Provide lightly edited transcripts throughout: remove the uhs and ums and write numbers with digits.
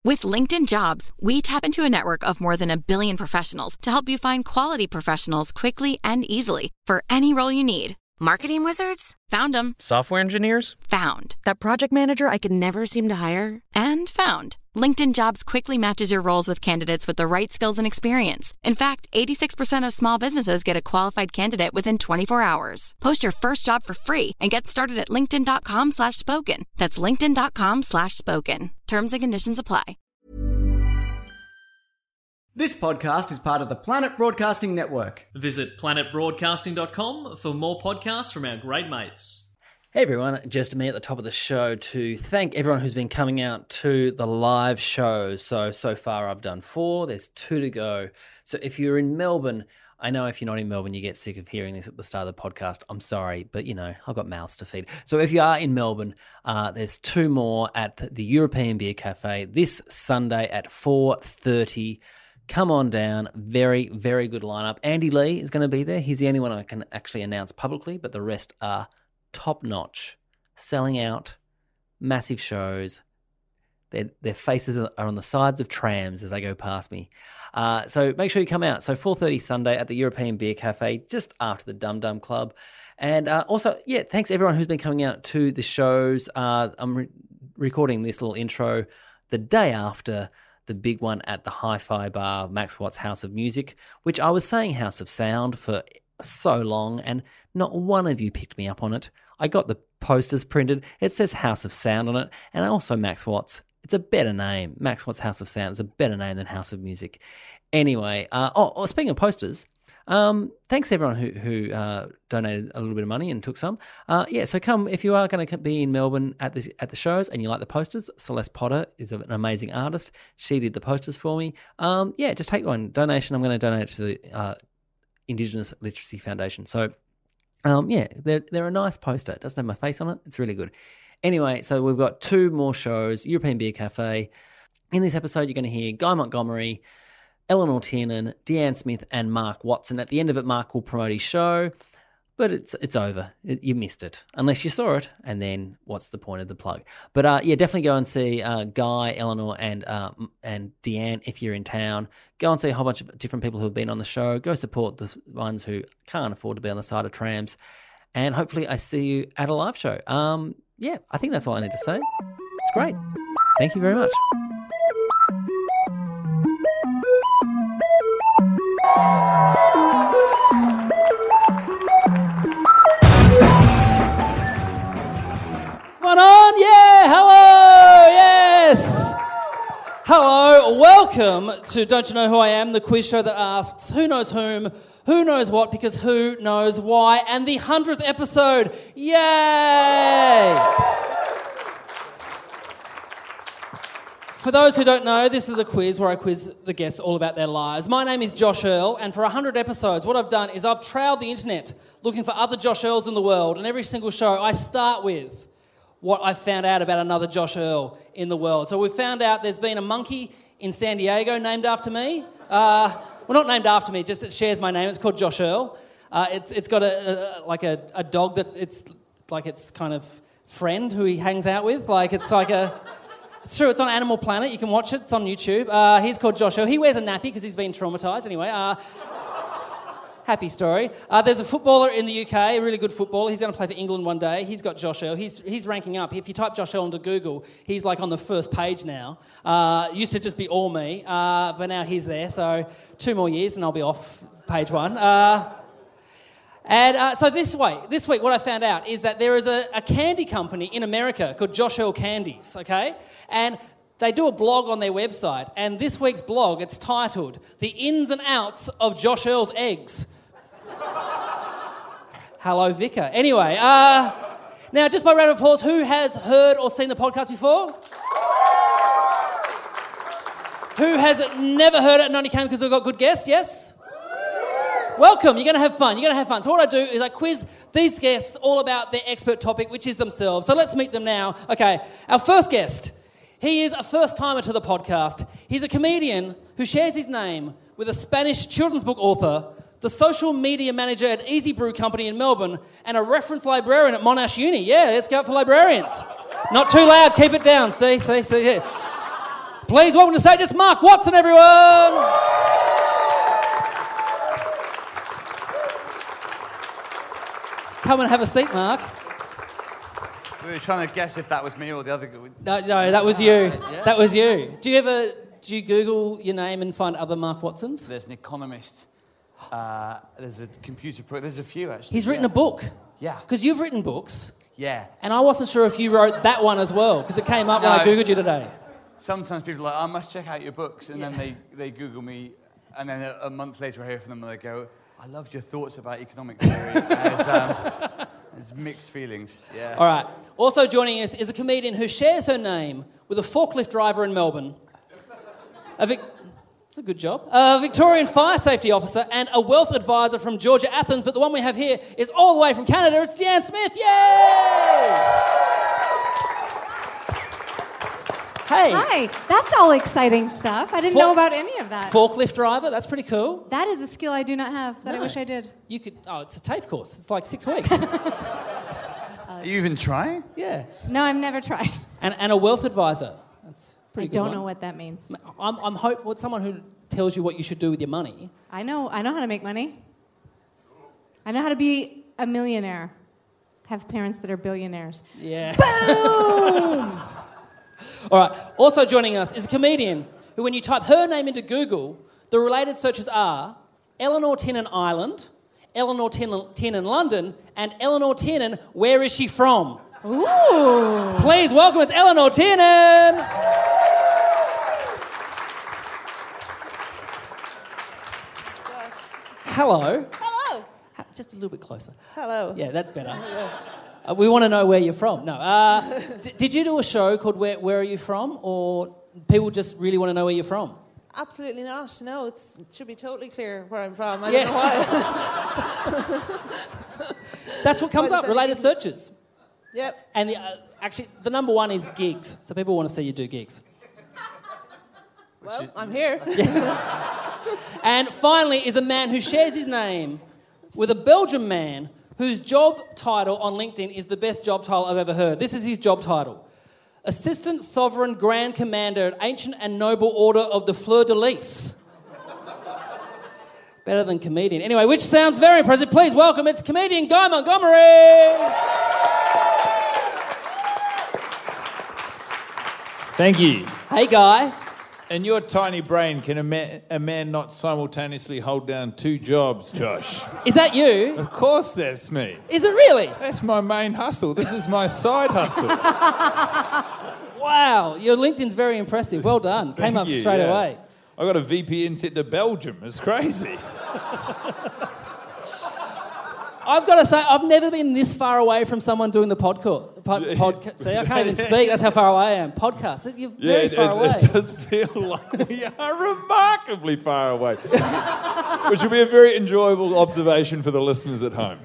With LinkedIn Jobs, we tap into a network of more than 1 billion professionals to help you find quality professionals quickly and easily for any role you need. Marketing wizards? Found them. Software engineers? Found. That project manager I could never seem to hire? And found. LinkedIn Jobs quickly matches your roles with candidates with the right skills and experience. In fact, 86% of small businesses get a qualified candidate within 24 hours. Post your first job for free and get started at linkedin.com/spoken. That's linkedin.com/spoken. Terms and conditions apply. This podcast is part of the Planet Broadcasting Network. Visit planetbroadcasting.com for more podcasts from our great mates. Hey everyone, just me at the top of the show to thank everyone who's been coming out to the live shows. So far I've done 4, there's 2 to go. So if you're in Melbourne, I know if you're not in Melbourne, you get sick of hearing this at the start of the podcast. I'm sorry, but I've got mouths to feed. So if you are in Melbourne, there's 2 more at the European Beer Cafe this Sunday at 4:30. Come on down. Very, very good lineup. Andy Lee is going to be there. He's the only one I can actually announce publicly, but the rest are top-notch, selling out, massive shows. Their faces are on the sides of trams as they go past me. So make sure you come out. So 4:30 Sunday at the European Beer Cafe, just after the Dum Dum Club. And also, thanks everyone who's been coming out to the shows. I'm recording this little intro the day after the big one at the Hi-Fi Bar, Max Watt's House of Music, which I was saying House of Sound for so long, and not one of you picked me up on it. I got the posters printed. It says House of Sound on it, and also Max Watts. It's a better name. Max Watt's House of Sound is a better name than House of Music. Anyway, speaking of posters, thanks everyone who donated a little bit of money and took some. So come if you are going to be in Melbourne at the shows and you like the posters. Celeste Potter is an amazing artist. She did the posters for me. Just take one donation. I'm going to donate it to the Indigenous Literacy Foundation. So they're a nice poster. It doesn't have my face on it. It's really good. Anyway, so we've got 2 more shows. European Beer Cafe. In this episode, you're going to hear Guy Montgomery, Eleanor Tiernan, Deanne Smith, and Mark Watson. At the end of it, Mark will promote his show, but it's over. You missed it, unless you saw it, and then what's the point of the plug? But definitely go and see Guy, Eleanor, and Deanne if you're in town. Go and see a whole bunch of different people who have been on the show. Go support the ones who can't afford to be on the side of trams, and hopefully I see you at a live show. I think that's all I need to say. It's great. Thank you very much. Come on, hello, yes. Hello, welcome to Don't You Know Who I Am, the quiz show that asks who knows whom, who knows what, because who knows why, and the 100th episode, yay! For those who don't know, this is a quiz where I quiz the guests all about their lives. My name is Josh Earl, and for 100 episodes, what I've done is I've trawled the internet looking for other Josh Earls in the world, and every single show I start with what I found out about another Josh Earl in the world. So we've found out there's been a monkey in San Diego named after me. Well, not named after me, just it shares my name. It's called Josh Earl. It's got a dog that it's like its kind of friend who he hangs out with. It's true, it's on Animal Planet. You can watch it. It's on YouTube. He's called Josh Earl. He wears a nappy because he's been traumatised. Anyway, happy story. There's a footballer in the UK, a really good footballer. He's going to play for England one day. He's got Josh Earl. He's ranking up. If you type Josh Earl into Google, he's like on the first page now. Used to just be all me, but now he's there. So 2 more years and I'll be off page 1. So this week, what I found out is that there is a candy company in America called Josh Earl Candies, okay? And they do a blog on their website, and this week's blog, it's titled, The Ins and Outs of Josh Earl's Eggs. Hello, Vicar. Anyway, now just by round of applause, who has heard or seen the podcast before? Who has never heard it and only came because they've got good guests, yes? Welcome, you're going to have fun. So what I do is I quiz these guests all about their expert topic, which is themselves. So let's meet them now. Okay, our first guest, he is a first-timer to the podcast. He's a comedian who shares his name with a Spanish children's book author, the social media manager at Easy Brew Company in Melbourne, and a reference librarian at Monash Uni. Yeah, let's go out for librarians. Not too loud, keep it down. See, yeah. Please welcome to stage, it's Mark Watson, everyone! Come and have a seat, Mark. We were trying to guess if that was me or the other guy. No, that was you. That was you. Do you Google your name and find other Mark Watsons? There's an economist. There's a computer there's a few, actually. He's written a book. Yeah. Because you've written books. Yeah. And I wasn't sure if you wrote that one as well, because it came up when I Googled you today. Sometimes people are like, I must check out your books, and then they Google me, and then a month later I hear from them and they go, I loved your thoughts about economic theory. There's mixed feelings. Yeah. All right. Also joining us is a comedian who shares her name with a forklift driver in Melbourne. It's a good job. A Victorian fire safety officer and a wealth advisor from Georgia, Athens. But the one we have here is all the way from Canada. It's Deanne Smith. Yay! Hey. Hi. That's all exciting stuff. I didn't know about any of that. Forklift driver. That's pretty cool. That is a skill I do not have that I wish I did. You could. Oh, it's a TAFE course. It's like 6 weeks. Are you even trying? Yeah. No, I've never tried. And a wealth advisor. That's pretty I good don't one. know what that means. I'm someone who tells you what you should do with your money. I know how to make money. I know how to be a millionaire. Have parents that are billionaires. Yeah. Boom! All right. Also joining us is a comedian who, when you type her name into Google, the related searches are Eleanor Tiernan Ireland, Eleanor Tiernan London, and Eleanor Tiernan, where is she from? Ooh! Please welcome, it's Eleanor Tiernan! Hello. Hello. Just a little bit closer. Hello. Yeah, that's better. We want to know where you're from. No. Did you do a show called Where Are You From? Or people just really want to know where you're from? Absolutely not. No, it should be totally clear where I'm from. I don't know why. That's what comes up, related searches. Yep. And actually, the number one is gigs. So people want to see you do gigs. Well, I'm here. And finally is a man who shares his name with a Belgian man whose job title on LinkedIn is the best job title I've ever heard. This is his job title. Assistant Sovereign Grand Commander at Ancient and Noble Order of the Fleur de Lis. Better than comedian. Anyway, which sounds very impressive. Please welcome, it's comedian Guy Montgomery. Thank you. Hey, Guy. In your tiny brain, can a man not simultaneously hold down two jobs, Josh? Is that you? Of course that's me. Is it really? That's my main hustle. This is my side hustle. Wow, your LinkedIn's very impressive. Well done. Came up straight away. I got a VPN set to Belgium. It's crazy. I've got to say, I've never been this far away from someone doing the podcast. See, I can't even speak. That's how far away I am. Podcast. You're very far away. It does feel like we are remarkably far away. Which will be a very enjoyable observation for the listeners at home.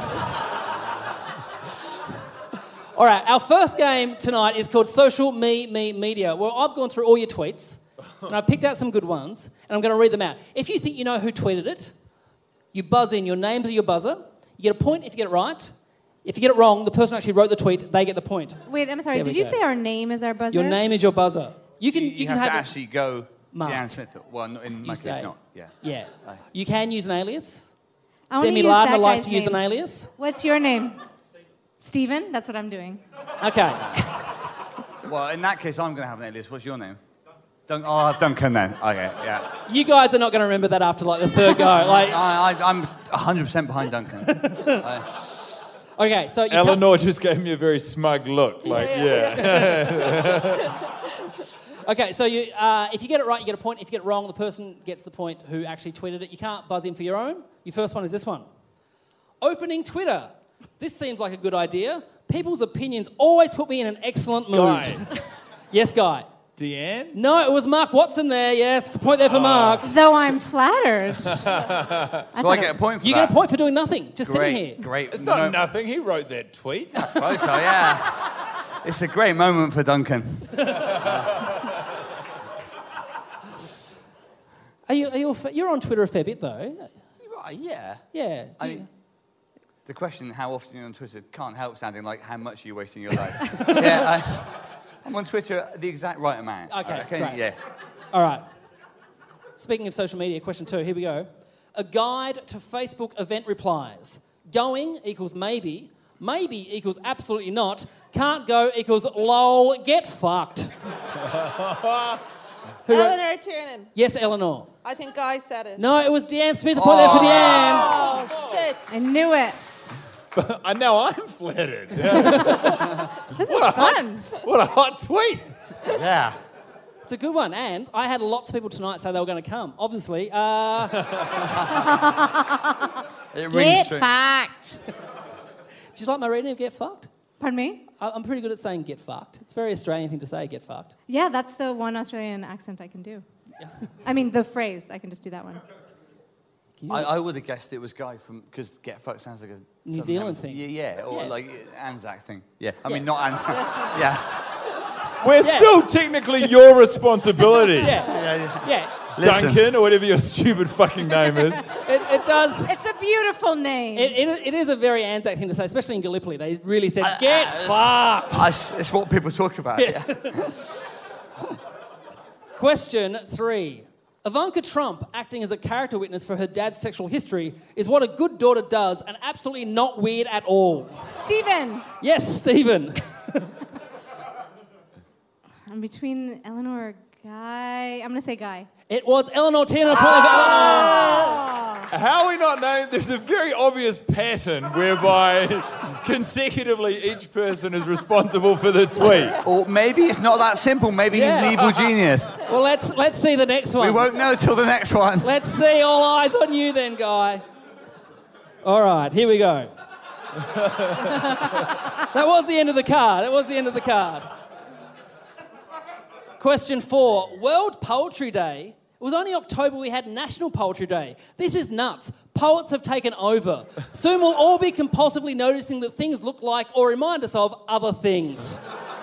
All right, our first game tonight is called Social Media. Well, I've gone through all your tweets, and I picked out some good ones, and I'm going to read them out. If you think you know who tweeted it, you buzz in. Your names are your buzzer. You get a point if you get it right. If you get it wrong, the person who actually wrote the tweet, they get the point. Wait, I'm sorry. Did you say our name is our buzzer? Your name is your buzzer. You can have to actually go Mark. Deanne Smith. Well, in my case, not. Yeah. Yeah. You can use an alias. I want to Demi use Lardner that likes guy's to use an name. alias. What's your name? Stephen? That's what I'm doing. Okay. Well, in that case, I'm going to have an alias. What's your name? I'll have Duncan then. Okay, yeah. You guys are not going to remember that after like the third go. Like, I'm 100% behind Duncan. Okay, so Eleanor just gave me a very smug look. Like, Okay, so you, if you get it right, you get a point. If you get it wrong, the person gets the point who actually tweeted it. You can't buzz in for your own. Your first one is this one. Opening Twitter. This seems like a good idea. People's opinions always put me in an excellent mood. Guy. Yes, Guy. Deanne? No, it was Mark Watson there. Yes, point there for Mark. Though I'm flattered. So I get a point for You that. get a point for doing nothing, just sitting here. Great. It's not nothing. He wrote that tweet. I suppose so, yeah. It's a great moment for Duncan. You're on Twitter a fair bit, though. Yeah. Yeah. The question, how often you're on Twitter, can't help sounding like how much are you wasting your life. Yeah, I'm on Twitter the exact right amount. Okay, great. Yeah. All right. Speaking of social media, question 2, here we go. A guide to Facebook event replies. Going equals maybe. Maybe equals absolutely not. Can't go equals lol, get fucked. Eleanor Tiernan. Yes, Eleanor. I think Guy said it. No, it was Deanne Smith. A point there for Deanne. Oh, shit. I knew it. I know I'm flattered. This is fun. What a hot tweet. Yeah. It's a good one. And I had lots of people tonight say they were going to come. Obviously. It rings Get true. fucked. Do you like my reading of Get Fucked? Pardon me? I'm pretty good at saying get fucked. It's a very Australian thing to say, get fucked. Yeah, that's the one Australian accent I can do. I mean, the phrase. I can just do that one. I would have guessed it was Guy because Get Fucked sounds like a New Southern Zealand Hemisphere- thing. Yeah, or Yeah. like Anzac thing. Yeah, I mean not Anzac. Yeah. We're still technically your responsibility. Yeah. Listen. Duncan, or whatever your stupid fucking name is. It does. It's a beautiful name. It is a very Anzac thing to say, especially in Gallipoli. They really said, get fucked. It's what people talk about. Yeah. Question 3. Ivanka Trump, acting as a character witness for her dad's sexual history, is what a good daughter does and absolutely not weird at all. Stephen. Yes, Stephen. I'm between Eleanor or Guy. I'm going to say Guy. It was Eleanor Tiernan. Eleanor. How are we not knowing? There's a very obvious pattern whereby consecutively each person is responsible for the tweet. Or maybe it's not that simple. Maybe he's an evil genius. Well, let's see the next one. We won't know till the next one. Let's see. All eyes on you then, Guy. All right, here we go. That was the end of the card. Question 4. World Poetry Day. It was only October we had National Poetry Day. This is nuts. Poets have taken over. Soon we'll all be compulsively noticing that things look like or remind us of other things.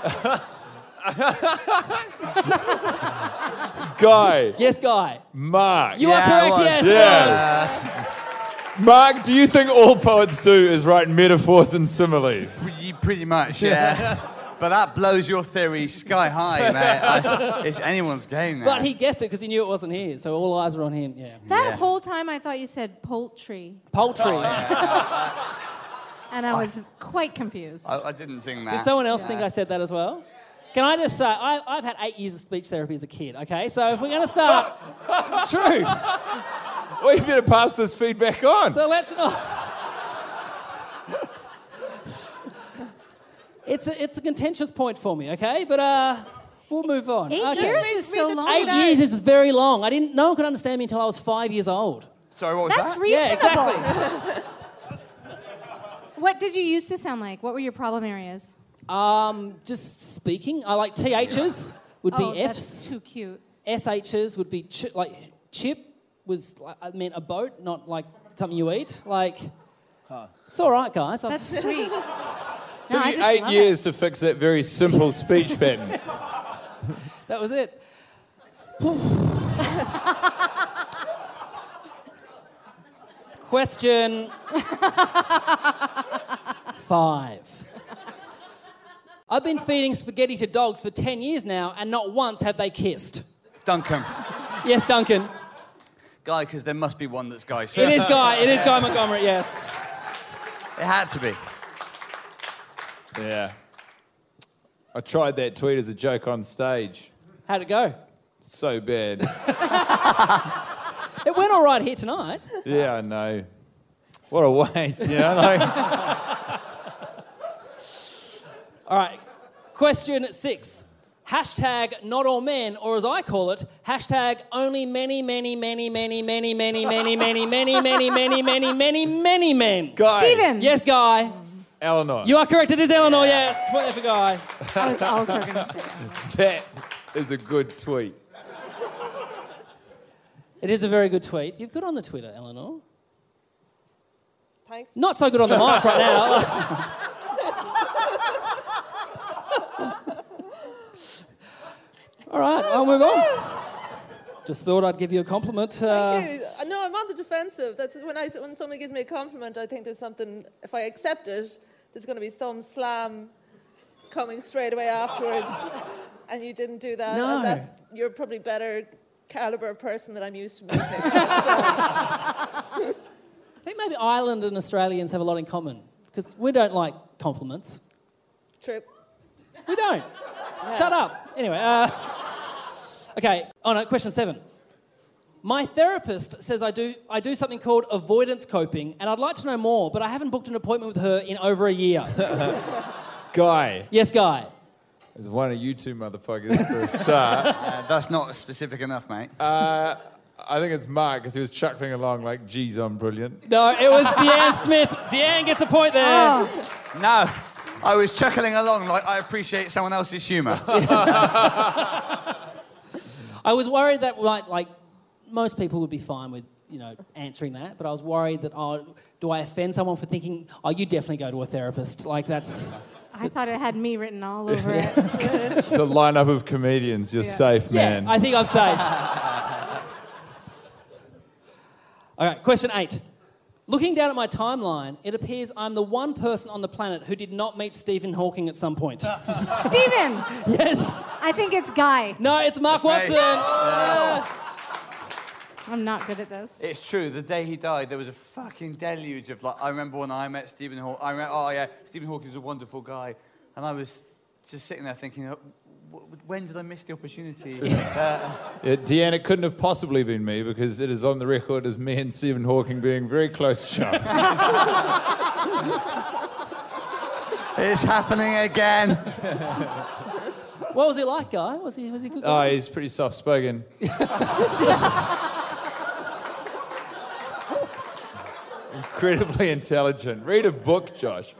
Guy. Yes, Guy. Mark. You are correct, yes. Yeah. Mark, do you think all poets do is write metaphors and similes? Pretty much, yeah. But that blows your theory sky high, man. It's anyone's game now. But he guessed it because he knew it wasn't his, so all eyes were on him, yeah. That whole time I thought you said poultry. Poultry. And I was quite confused. I didn't sing that. Did someone else think I said that as well? Can I just say, I've had 8 years of speech therapy as a kid, okay? So if we're going to start, it's true. Well, you better pass this feedback on. So let's not... It's a contentious point for me, okay? But we'll move on. 8 Okay. years is so long. 8 years is very long. No one could understand me until I was 5 years old. Sorry, what was That's that? reasonable. Yeah, exactly. What did you used to sound like? What were your problem areas? Just speaking. I like THs would be Fs. That's too cute. SHs would be like chip was I meant a boat, not like something you eat. Like it's all right, guys. That's sweet. It took you 8 years to fix that very simple speech pattern. That was it. Question 5. I've been feeding spaghetti to dogs for 10 years now, and not once have they kissed. Duncan. Yes, Duncan. Guy, because there must be one that's Guy. It is Guy. It is Guy Montgomery, yes. It had to be. Yeah. I tried that tweet as a joke on stage. How'd it go? So bad. It went all right here tonight. Yeah, I know. What a waste, you know? Like... All right. Question 6. Hashtag not all men, or as I call it, hashtag only many men. Guy. Stephen. Yes, Guy. Eleanor. You are correct. It is Eleanor, yes. Whatever, Guy. I was also going to say that. That is a good tweet. It is a very good tweet. You're good on the Twitter, Eleanor. Thanks. Not so good on the mic right now. All right, I'll move on. Just thought I'd give you a compliment. Thank you. No, I'm on the defensive. That's when somebody gives me a compliment, I think there's something. If I accept it, there's going to be some slam coming straight away afterwards, and you didn't do that. No. And you're probably better caliber person that I'm used to meeting. I think maybe Ireland and Australians have a lot in common because we don't like compliments. True. We don't. Shut up. Anyway, okay. Oh no, question 7. My therapist says I do something called avoidance coping, and I'd like to know more, but I haven't booked an appointment with her in over a year. Guy. Yes, Guy. There's one of you two motherfuckers for a start. That's not specific enough, mate. I think it's Mark because he was chuckling along like, geez, I'm brilliant. No, it was Deanne Smith. Deanne gets a point there. Oh, No, I was chuckling along like I appreciate someone else's humour. I was worried that like most people would be fine with answering that, but I was worried that do I offend someone for thinking you definitely go to a therapist? Like that's. I thought it had me written all over it. The lineup of comedians, you're safe, man. Yeah, I think I'm safe. All right, question 8. Looking down at my timeline, it appears I'm the one person on the planet who did not meet Stephen Hawking at some point. Stephen! Yes. I think it's Guy. No, it's Mark That's me. Watson. I'm not good at this. It's true. The day he died, there was a fucking deluge of I remember when I met Stephen Hawking. Stephen Hawking's a wonderful guy, and I was just sitting there thinking, when did I miss the opportunity? Deanne, it couldn't have possibly been me because it is on the record as me and Stephen Hawking being very close chums. It's happening again. What was he like, Guy? Was he a good Oh, guy? he's pretty soft-spoken. Incredibly intelligent. Read a book, Josh.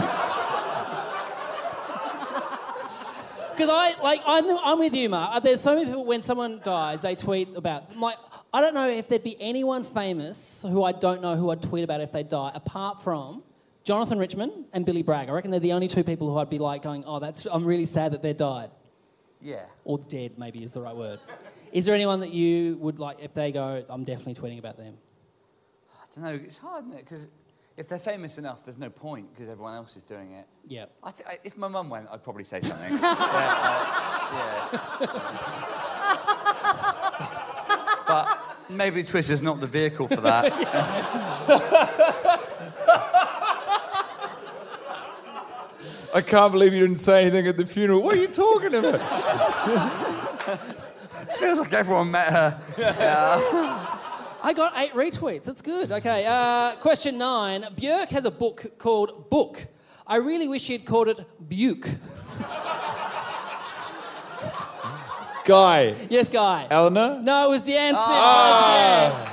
Because I'm with you, Mark. There's so many people, when someone dies, they tweet about... I don't know if there'd be anyone famous who I don't know who I'd tweet about if they die, apart from Jonathan Richman and Billy Bragg. I reckon they're the only two people who I'd be going, I'm really sad that they died. Yeah. Or dead, maybe is the right word. Is there anyone that you would if they go, I'm definitely tweeting about them? I don't know. It's hard, isn't it? Because if they're famous enough, there's no point because everyone else is doing it. Yeah. If my mum went, I'd probably say something. But maybe Twitter's not the vehicle for that. I can't believe you didn't say anything at the funeral. What are you talking about? Feels like everyone met her. I got 8 retweets. That's good. Okay. Question 9. Björk has a book called Book. I really wish she'd called it Buke. Guy. Yes, Guy. Eleanor? No, it was Deanne Smith. Oh.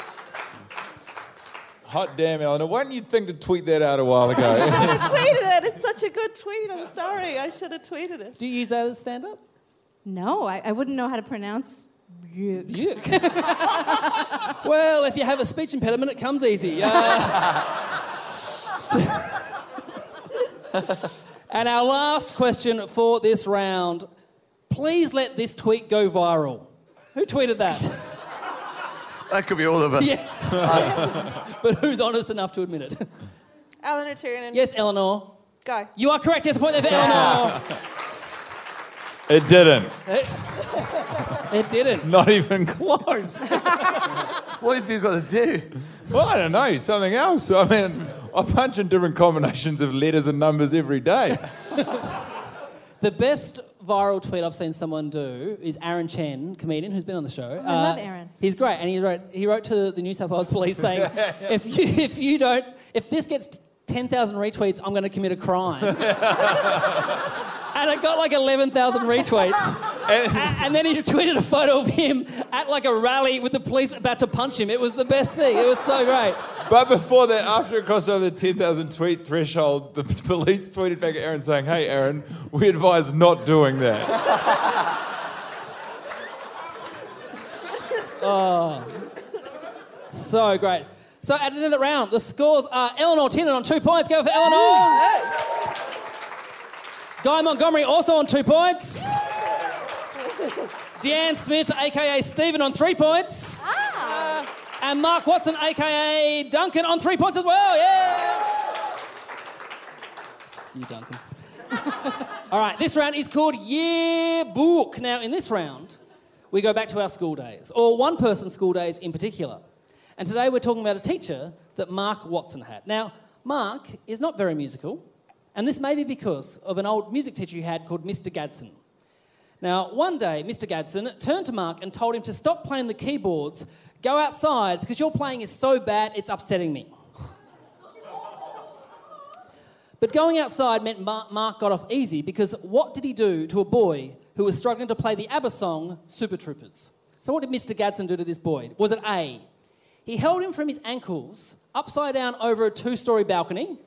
Hot damn, Eleanor. Why didn't you think to tweet that out a while ago? I should have tweeted it. It's such a good tweet. I'm sorry. I should have tweeted it. Do you use that as stand-up? No, I wouldn't know how to pronounce Buke. Buke. Well, if you have a speech impediment, it comes easy. And our last question for this round. Please let this tweet go viral. Who tweeted that? That could be all of us. Yeah. But who's honest enough to admit it? Eleanor Tiernan. Yes, Eleanor. Guy. You are correct. Yes, a point there for Eleanor. It didn't. It didn't. Not even close. What have you got to do? Well, I don't know. Something else. I mean, I punch in different combinations of letters and numbers every day. The best viral tweet I've seen someone do is Aaron Chen, comedian who's been on the show. I love Aaron. He's great, and he wrote to the New South Wales Police saying, if this gets 10,000 retweets, I'm going to commit a crime. And it got 11,000 retweets. And then he tweeted a photo of him at a rally with the police about to punch him. It was the best thing. It was so great. But before that, after it crossed over the 10,000 tweet threshold, the police tweeted back at Aaron saying, "Hey, Aaron, we advise not doing that." Oh, so great. So at the end of the round, the scores are Eleanor Tiernan on 2 points. Go for Eleanor. Guy Montgomery also on 2 points. Deanne Smith, a.k.a. Stephen, on 3 points. And Mark Watson, a.k.a. Duncan, on 3 points as well. Yeah. It's you, Duncan. All right, this round is called Yearbook. Now, in this round, we go back to our school days, or one person's school days in particular. And today we're talking about a teacher that Mark Watson had. Now, Mark is not very musical, and this may be because of an old music teacher he had called Mr. Gadsden. Now, one day, Mr. Gadsden turned to Mark and told him to stop playing the keyboards, go outside, because your playing is so bad, it's upsetting me. But going outside meant Mark got off easy, because what did he do to a boy who was struggling to play the ABBA song, Super Troopers? So what did Mr. Gadsden do to this boy? Was it A, he held him from his ankles upside down over a 2-storey balcony?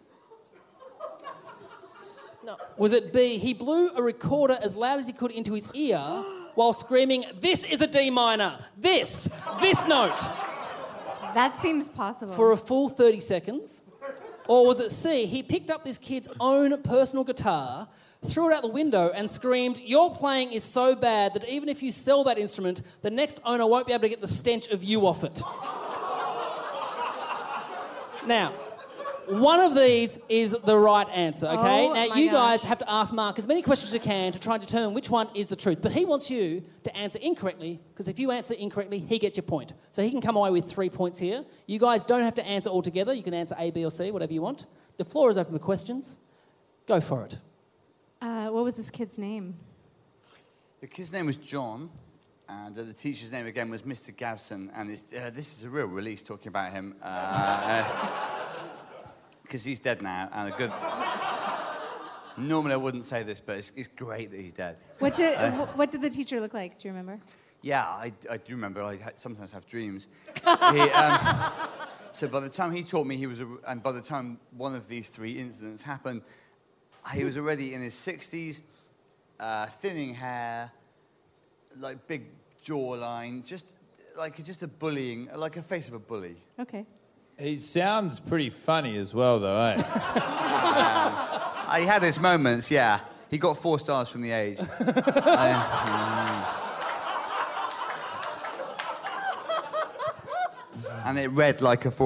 No. Was it B, he blew a recorder as loud as he could into his ear while screaming, "This is a D minor, this note," That seems possible. for a full 30 seconds? Or was it C, he picked up this kid's own personal guitar, threw it out the window and screamed, "Your playing is so bad that even if you sell that instrument, the next owner won't be able to get the stench of you off it." Now, one of these is the right answer, okay? Oh, now, my you guys gosh. have to ask Mark as many questions as you can to try and determine which one is the truth. But he wants you to answer incorrectly, because if you answer incorrectly, he gets your point. So he can come away with 3 points here. You guys don't have to answer all together. You can answer A, B, or C, whatever you want. The floor is open for questions. Go for it. What was this kid's name? The kid's name was John, and the teacher's name again was Mr. Gadsden, and this is a real release talking about him, because he's dead now, and a good... Normally I wouldn't say this, but it's great that he's dead. What did the teacher look like? Do you remember? Yeah, I do remember. I sometimes have dreams. So by the time he taught me, and by the time one of these 3 incidents happened, he was already in his 60s, thinning hair, like big jawline, just a bullying, like a face of a bully. Okay. He sounds pretty funny as well, though, eh? He had his moments, yeah. He got 4 stars from The Age. And it read like a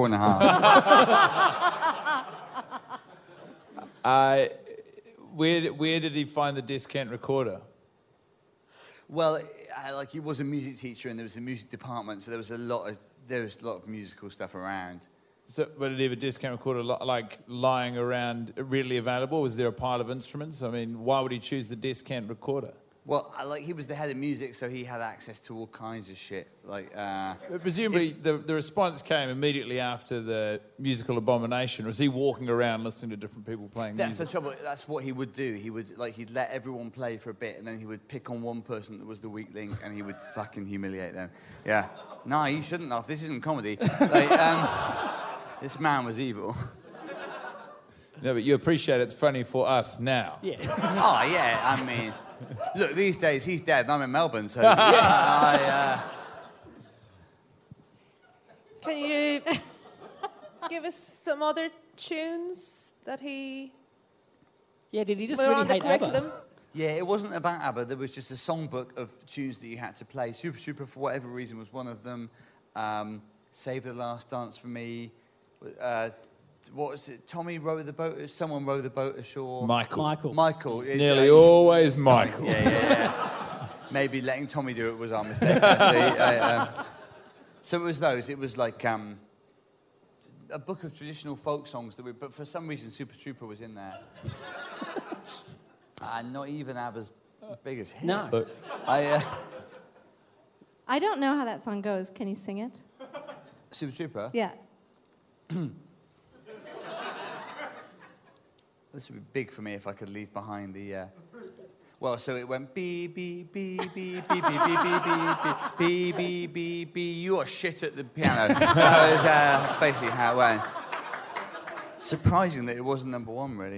4.5. Where did he find the descant recorder? Well, he was a music teacher, and there was a music department, so there was a lot of musical stuff around. So, but did he have a descant recorder like lying around, readily available? Was there a pile of instruments? I mean, why would he choose the descant recorder? Well, he was the head of music, so he had access to all kinds of shit. But presumably, the response came immediately after the musical abomination. Was he walking around listening to different people playing That's music? the trouble. That's what he would do. He'd let everyone play for a bit, and then he would pick on one person that was the weak link, and he would fucking humiliate them. Yeah. No, you shouldn't laugh. This isn't comedy. This man was evil. No, but you appreciate it's funny for us now. Yeah. Oh, yeah, I mean... Look, these days he's dead and I'm in Melbourne, so... Can you give us some other tunes that he... Yeah, did he just were really on the hate curriculum? ABBA? Yeah, it wasn't about ABBA. There was just a songbook of tunes that you had to play. Super Super, for whatever reason, was one of them. Save the Last Dance for Me. What was it? Tommy rowed the boat. Someone rowed the boat ashore. Michael. It's nearly always Michael. Yeah. Maybe letting Tommy do it was our mistake, actually. So it was those. It was like a book of traditional folk songs but for some reason Super Trooper was in there. Not even ABBA's biggest hit. No. I don't know how that song goes. Can you sing it? Super Trooper? Yeah. This would be big for me if I could leave behind the... Well, so it went beep, beep, beep, beep, beep, beep, beep, beep, beep, beep, beep, beep, beep. You are shit at the piano. That was basically how it went. Surprising that it wasn't number 1, really.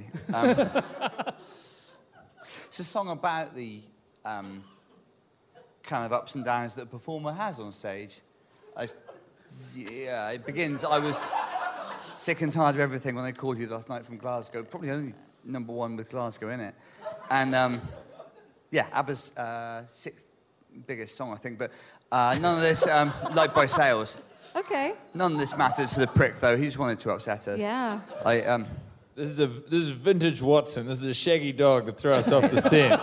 It's a song about the kind of ups and downs that a performer has on stage. It begins... I was sick and tired of everything when they called you last night from Glasgow. Probably only number 1 with Glasgow in it. And, ABBA's 6th biggest song, I think. But none of this, like by sales. Okay. None of this mattered to the prick, though. He just wanted to upset us. Yeah. This is vintage Watson. This is a shaggy dog to throw us off the scent.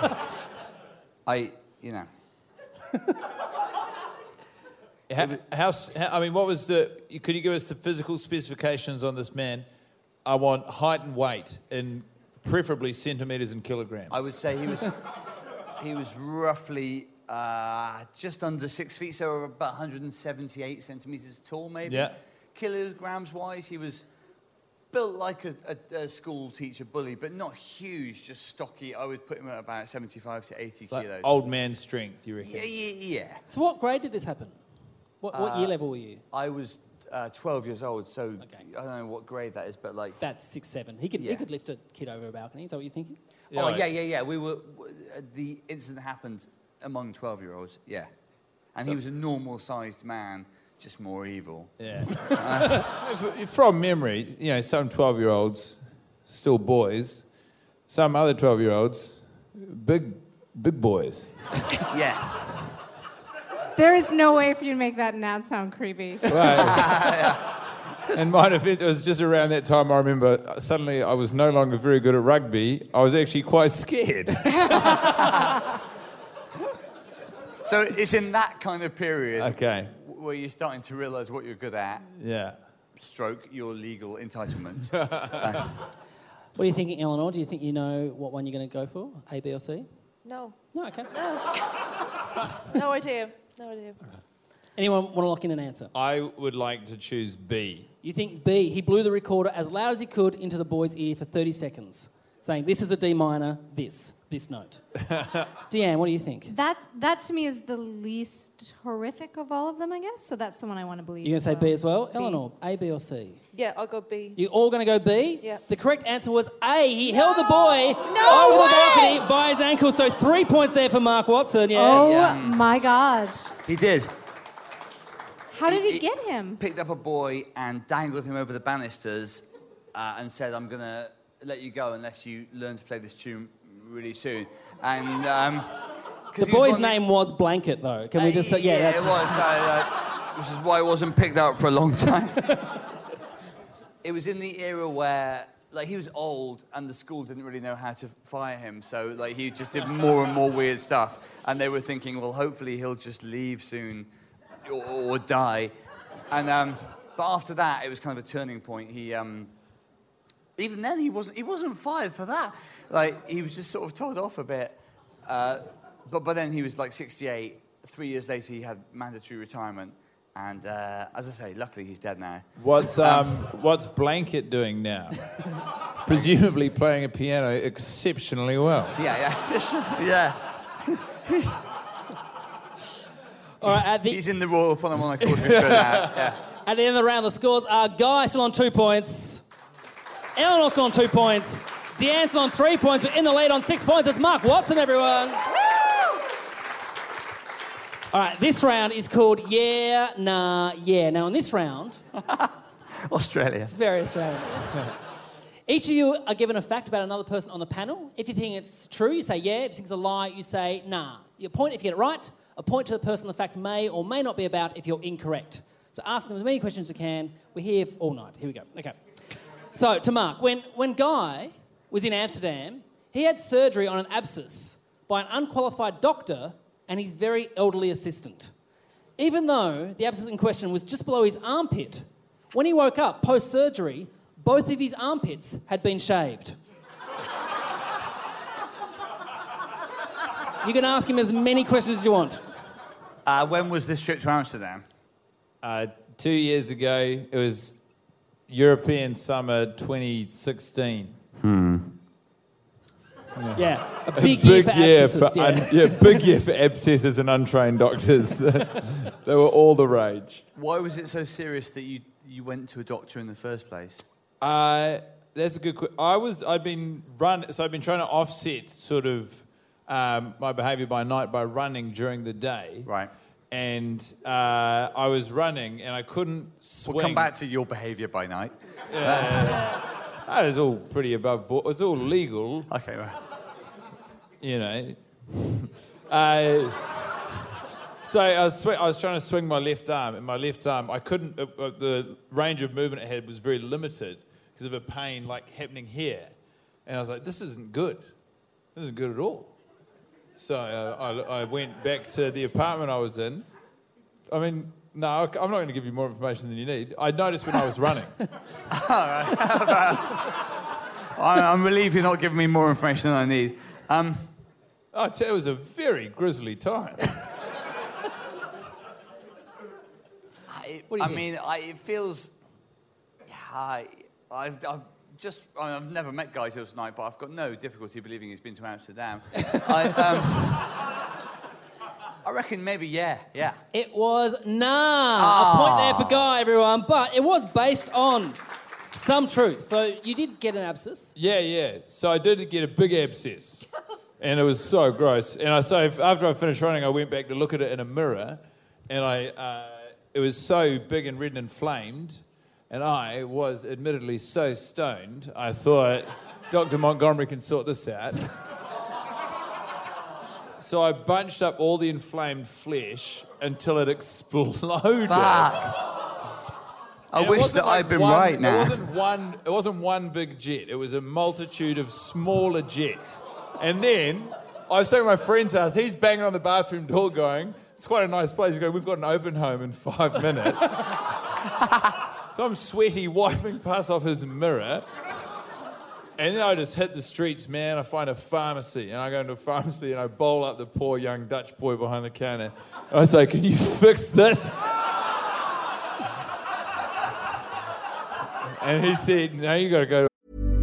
What was could you give us the physical specifications on this man? I want height and weight in preferably centimetres and kilograms. I would say he was roughly just under 6 feet, so about 178 centimetres tall, maybe. Yeah. Kilograms-wise, he was built like a school teacher bully, but not huge, just stocky. I would put him at about 75 to 80 like kilos. Old man strength, you reckon? Yeah. So what grade did this happen? What year level were you? I was 12 years old, so I don't know what grade that is, but like... About 6, 7. He could lift a kid over a balcony. Is that what you're thinking? Yeah. We were... the incident happened among 12-year-olds, yeah. And he was a normal-sized man, just more evil. Yeah. From memory, some 12-year-olds, still boys. Some other 12-year-olds, big boys. Yeah. There is no way for you to make that not sound creepy. Right. In my defence, it was just around that time I remember suddenly I was no longer very good at rugby. I was actually quite scared. So it's in that kind of period where you're starting to realise what you're good at. Yeah. Stroke your legal entitlement. What are you thinking, Eleanor? Do you think you know what one you're going to go for? A, B or C? No. No, okay. No idea. Anyone want to lock in an answer? I would like to choose B. You think B. He blew the recorder as loud as he could into the boy's ear for 30 seconds, saying, this is a D minor, this note. Deanne, what do you think? That to me is the least horrific of all of them, I guess. So that's the one I want to believe. You're going to say B as well? B. Eleanor, A, B or C? Yeah, I'll go B. You all going to go B? Yeah. The correct answer was A. He held the boy over the balcony by his ankle. So 3 points there for Mark Watson, yes. Oh, my gosh. He did. How did he get him? Picked up a boy and dangled him over the banisters and said, I'm going to let you go unless you learn to play this tune really soon. And the boy's name was Blanket, though. Can we just say, it was. Which is why it wasn't picked up for a long time. It was in the era where, he was old and the school didn't really know how to fire him, so, he just did more and more weird stuff. And they were thinking, well, hopefully he'll just leave soon or die. And but after that, it was kind of a turning point. He even then he wasn't fired for that. He was just sort of told off a bit. But then he was 68. 3 years later, he had mandatory retirement. And as I say, luckily he's dead now. What's Blanket doing now? Presumably playing a piano exceptionally well. Yeah. All right, he's in the Royal Philharmonic Orchestra now. Yeah. At the end of the round, the scores are Guy still on 2 points, Eleanor still on 2 points, Deanne still on 3 points, but in the lead on 6 points, it's Mark Watson, everyone. All right, this round is called Yeah, Nah, Yeah. Now, in this round... Australia. It's very Australian. Each of you are given a fact about another person on the panel. If you think it's true, you say yeah. If you think it's a lie, you say nah. You point if you get it right. A point to the person the fact may or may not be about if you're incorrect. So ask them as many questions as you can. We're here all night. Here we go. Okay. So, to Mark, when Guy was in Amsterdam, he had surgery on an abscess by an unqualified doctor and his very elderly assistant. Even though the abscess in question was just below his armpit, when he woke up post-surgery, both of his armpits had been shaved. You can ask him as many questions as you want. When was this trip to Amsterdam? 2 years ago. It was European summer 2016. Yeah, a big year for abscesses. Big year for abscesses and untrained doctors. They were all the rage. Why was it so serious that you went to a doctor in the first place? That's a good question. I'd been trying to offset sort of my behaviour by night by running during the day. Right. And I was running and I couldn't swing. We'll come back to your behaviour by night. That was all pretty above board. It was all legal. Okay, right. You know. So I was trying to swing my left arm, and my left arm, I couldn't. The range of movement it had was very limited because because of a pain like happening here. And I was like, this isn't good. This isn't good at all. So I went back to the apartment I was in. I mean, no, I'm not going to give you more information than you need. I noticed when I was running. All right. I'm relieved you're not giving me more information than I need. I'd say it was a very grisly time. It feels... I've never met Guy till tonight, but I've got no difficulty believing he's been to Amsterdam. I reckon maybe, yeah. It was A point there for Guy, everyone. But it was based on some truth. So you did get an abscess. Yeah. So I did get a big abscess. And it was so gross. And after I finished running, I went back to look at it in a mirror. And it was so big and red and inflamed. And I was admittedly so stoned, I thought, Dr. Montgomery can sort this out. So I bunched up all the inflamed flesh until it exploded. I wish that I'd been right now. It wasn't one big jet. It was a multitude of smaller jets. And then I was staying at my friend's house. He's banging on the bathroom door going, it's quite a nice place. He's going, we've got an open home in 5 minutes. So I'm sweaty, wiping pus off his mirror. And then I just hit the streets, man. I find a pharmacy. And I go into a pharmacy and I bowl up the poor young Dutch boy behind the counter. And I say, can you fix this? And he said, no, you got to go to...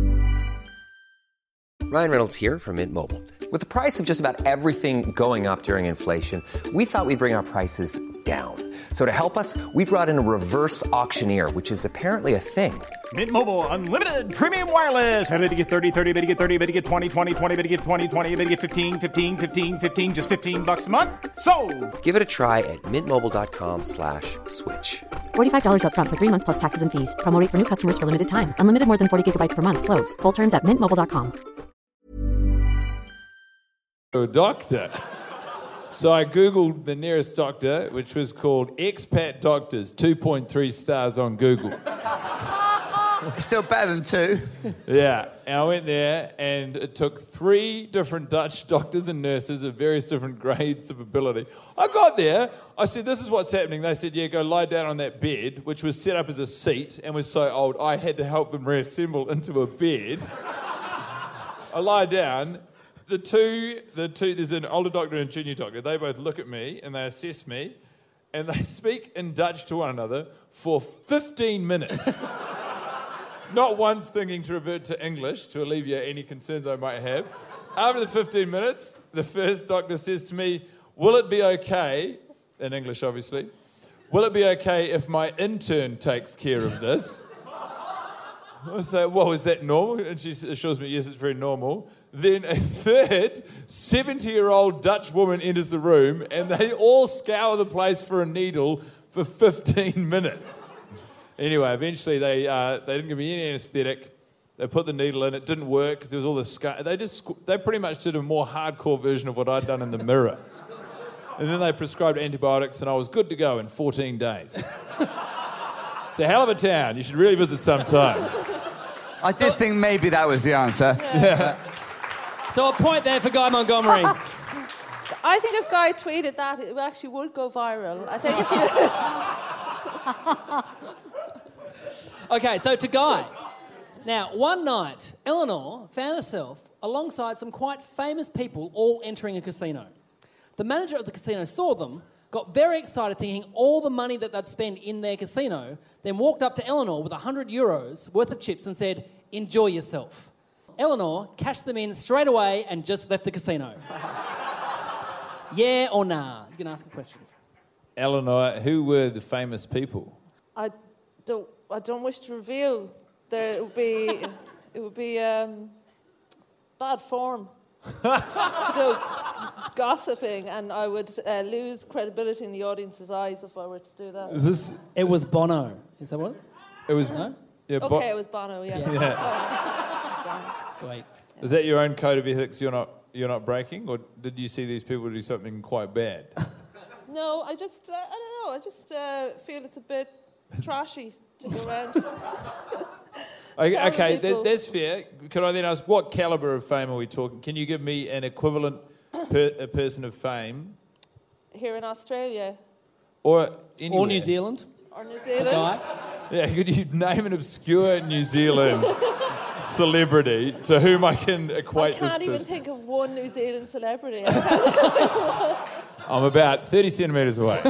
Ryan Reynolds here from Mint Mobile. With the price of just about everything going up during inflation, we thought we'd bring our prices down. So to help us, we brought in a reverse auctioneer, which is apparently a thing. Mint Mobile Unlimited Premium Wireless. How to get 30, 30, bit to get 30, bit to get 20, 20, 20, bit to get 20, 20, bit to get 15, 15, 15, 15, just $15 a month? Sold! Give it a try at mintmobile.com/switch. $45 up front for 3 months plus taxes and fees. Promo rate for new customers for limited time. Unlimited more than 40 gigabytes per month. Slows full terms at mintmobile.com. A doctor. So I Googled the nearest doctor, which was called Expat Doctors, 2.3 stars on Google. It's still better than 2. Yeah, and I went there, and it took 3 different Dutch doctors and nurses of various different grades of ability. I got there, I said, this is what's happening. They said, yeah, go lie down on that bed, which was set up as a seat and was so old, I had to help them reassemble into a bed. I lie down. The two, there's an older doctor and a junior doctor. They both look at me and they assess me and they speak in Dutch to one another for 15 minutes. Not once thinking to revert to English to alleviate any concerns I might have. After the 15 minutes, the first doctor says to me, will it be okay, in English obviously, will it be okay if my intern takes care of this? I say, well, is that normal? And she assures me, yes, it's very normal. Then a third 70-year-old Dutch woman enters the room and they all scour the place for a needle for 15 minutes. Anyway, eventually they didn't give me any anaesthetic. They put the needle in. It didn't work because there was all this scar. They pretty much did a more hardcore version of what I'd done in the mirror. And then they prescribed antibiotics and I was good to go in 14 days. It's a hell of a town. You should really visit sometime. I did think maybe that was the answer. Yeah. So a point there for Guy Montgomery. I think if Guy tweeted that, it actually would go viral. I think if you... Okay, so to Guy. Now, one night, Eleanor found herself alongside some quite famous people all entering a casino. The manager of the casino saw them, got very excited thinking all the money that they'd spend in their casino, then walked up to Eleanor with 100 euros worth of chips and said, enjoy yourself. Eleanor cashed them in straight away and just left the casino. Yeah or nah? You can ask her questions. Eleanor, who were the famous people? I don't wish to reveal. It would be bad form to go gossiping, and I would lose credibility in the audience's eyes if I were to do that. It was Bono. Is that what? It was. No? Yeah, okay, it was Bono. Yeah. Sweet. Is that your own code of ethics you're not breaking, or did you see these people do something quite bad? No, I don't know. I just feel it's a bit trashy to go around Okay, people. that's fair. Can I then ask, what calibre of fame are we talking? Can you give me an equivalent person of fame? Here in Australia. Or anywhere? Or New Zealand. Or New A Zealand. guy. Yeah, could you name an obscure New Zealand celebrity to whom I can equate I this can't even person? think of one New Zealand celebrity. I'm about 30 centimetres away.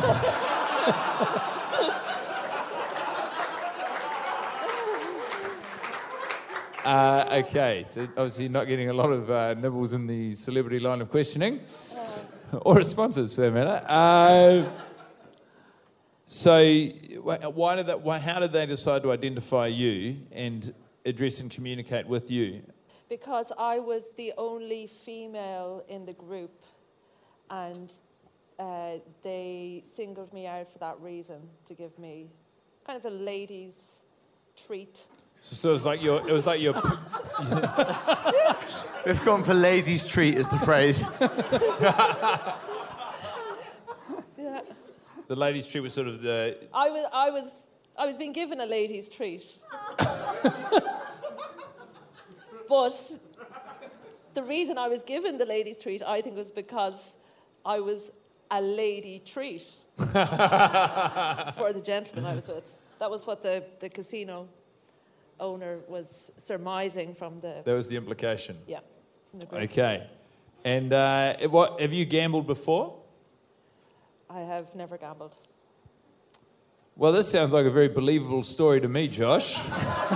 Okay, so obviously not getting a lot of nibbles in the celebrity line of questioning, or responses for that matter. So, how did they decide to identify you and address and communicate with you? Because I was the only female in the group, and they singled me out for that reason, to give me kind of a ladies' treat. So it was like your. We've gone for ladies' treat as the phrase. Yeah. The ladies' treat was sort of the. I was being given a ladies' treat. But the reason I was given the ladies' treat, I think, was because I was a lady treat for the gentleman I was with. That was what the casino owner was surmising from the... That was the implication. Yeah. Okay. And what have you gambled before? I have never gambled. Well, this sounds like a very believable story to me, Josh. Do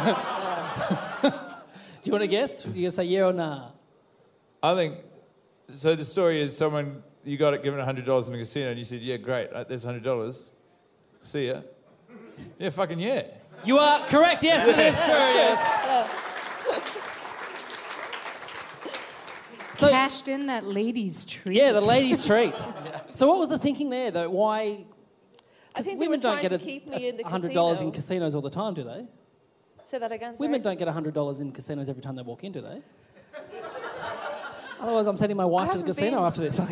you want to guess? You going to say yeah or nah? I think... So the story is you got it given $100 in a casino and you said, yeah, great, there's $100. See ya. Yeah, fucking yeah. You are correct, yes, it is true, yes. So, cashed in that lady's treat. Yeah, the lady's treat. So what was the thinking there, though? Why... I think they were women don't trying get to keep me in the $100 casino. in casinos all the time, do they? Say that again, sorry. Women don't get $100 in casinos every time they walk in, do they? Otherwise, I'm sending my wife to the casino after this.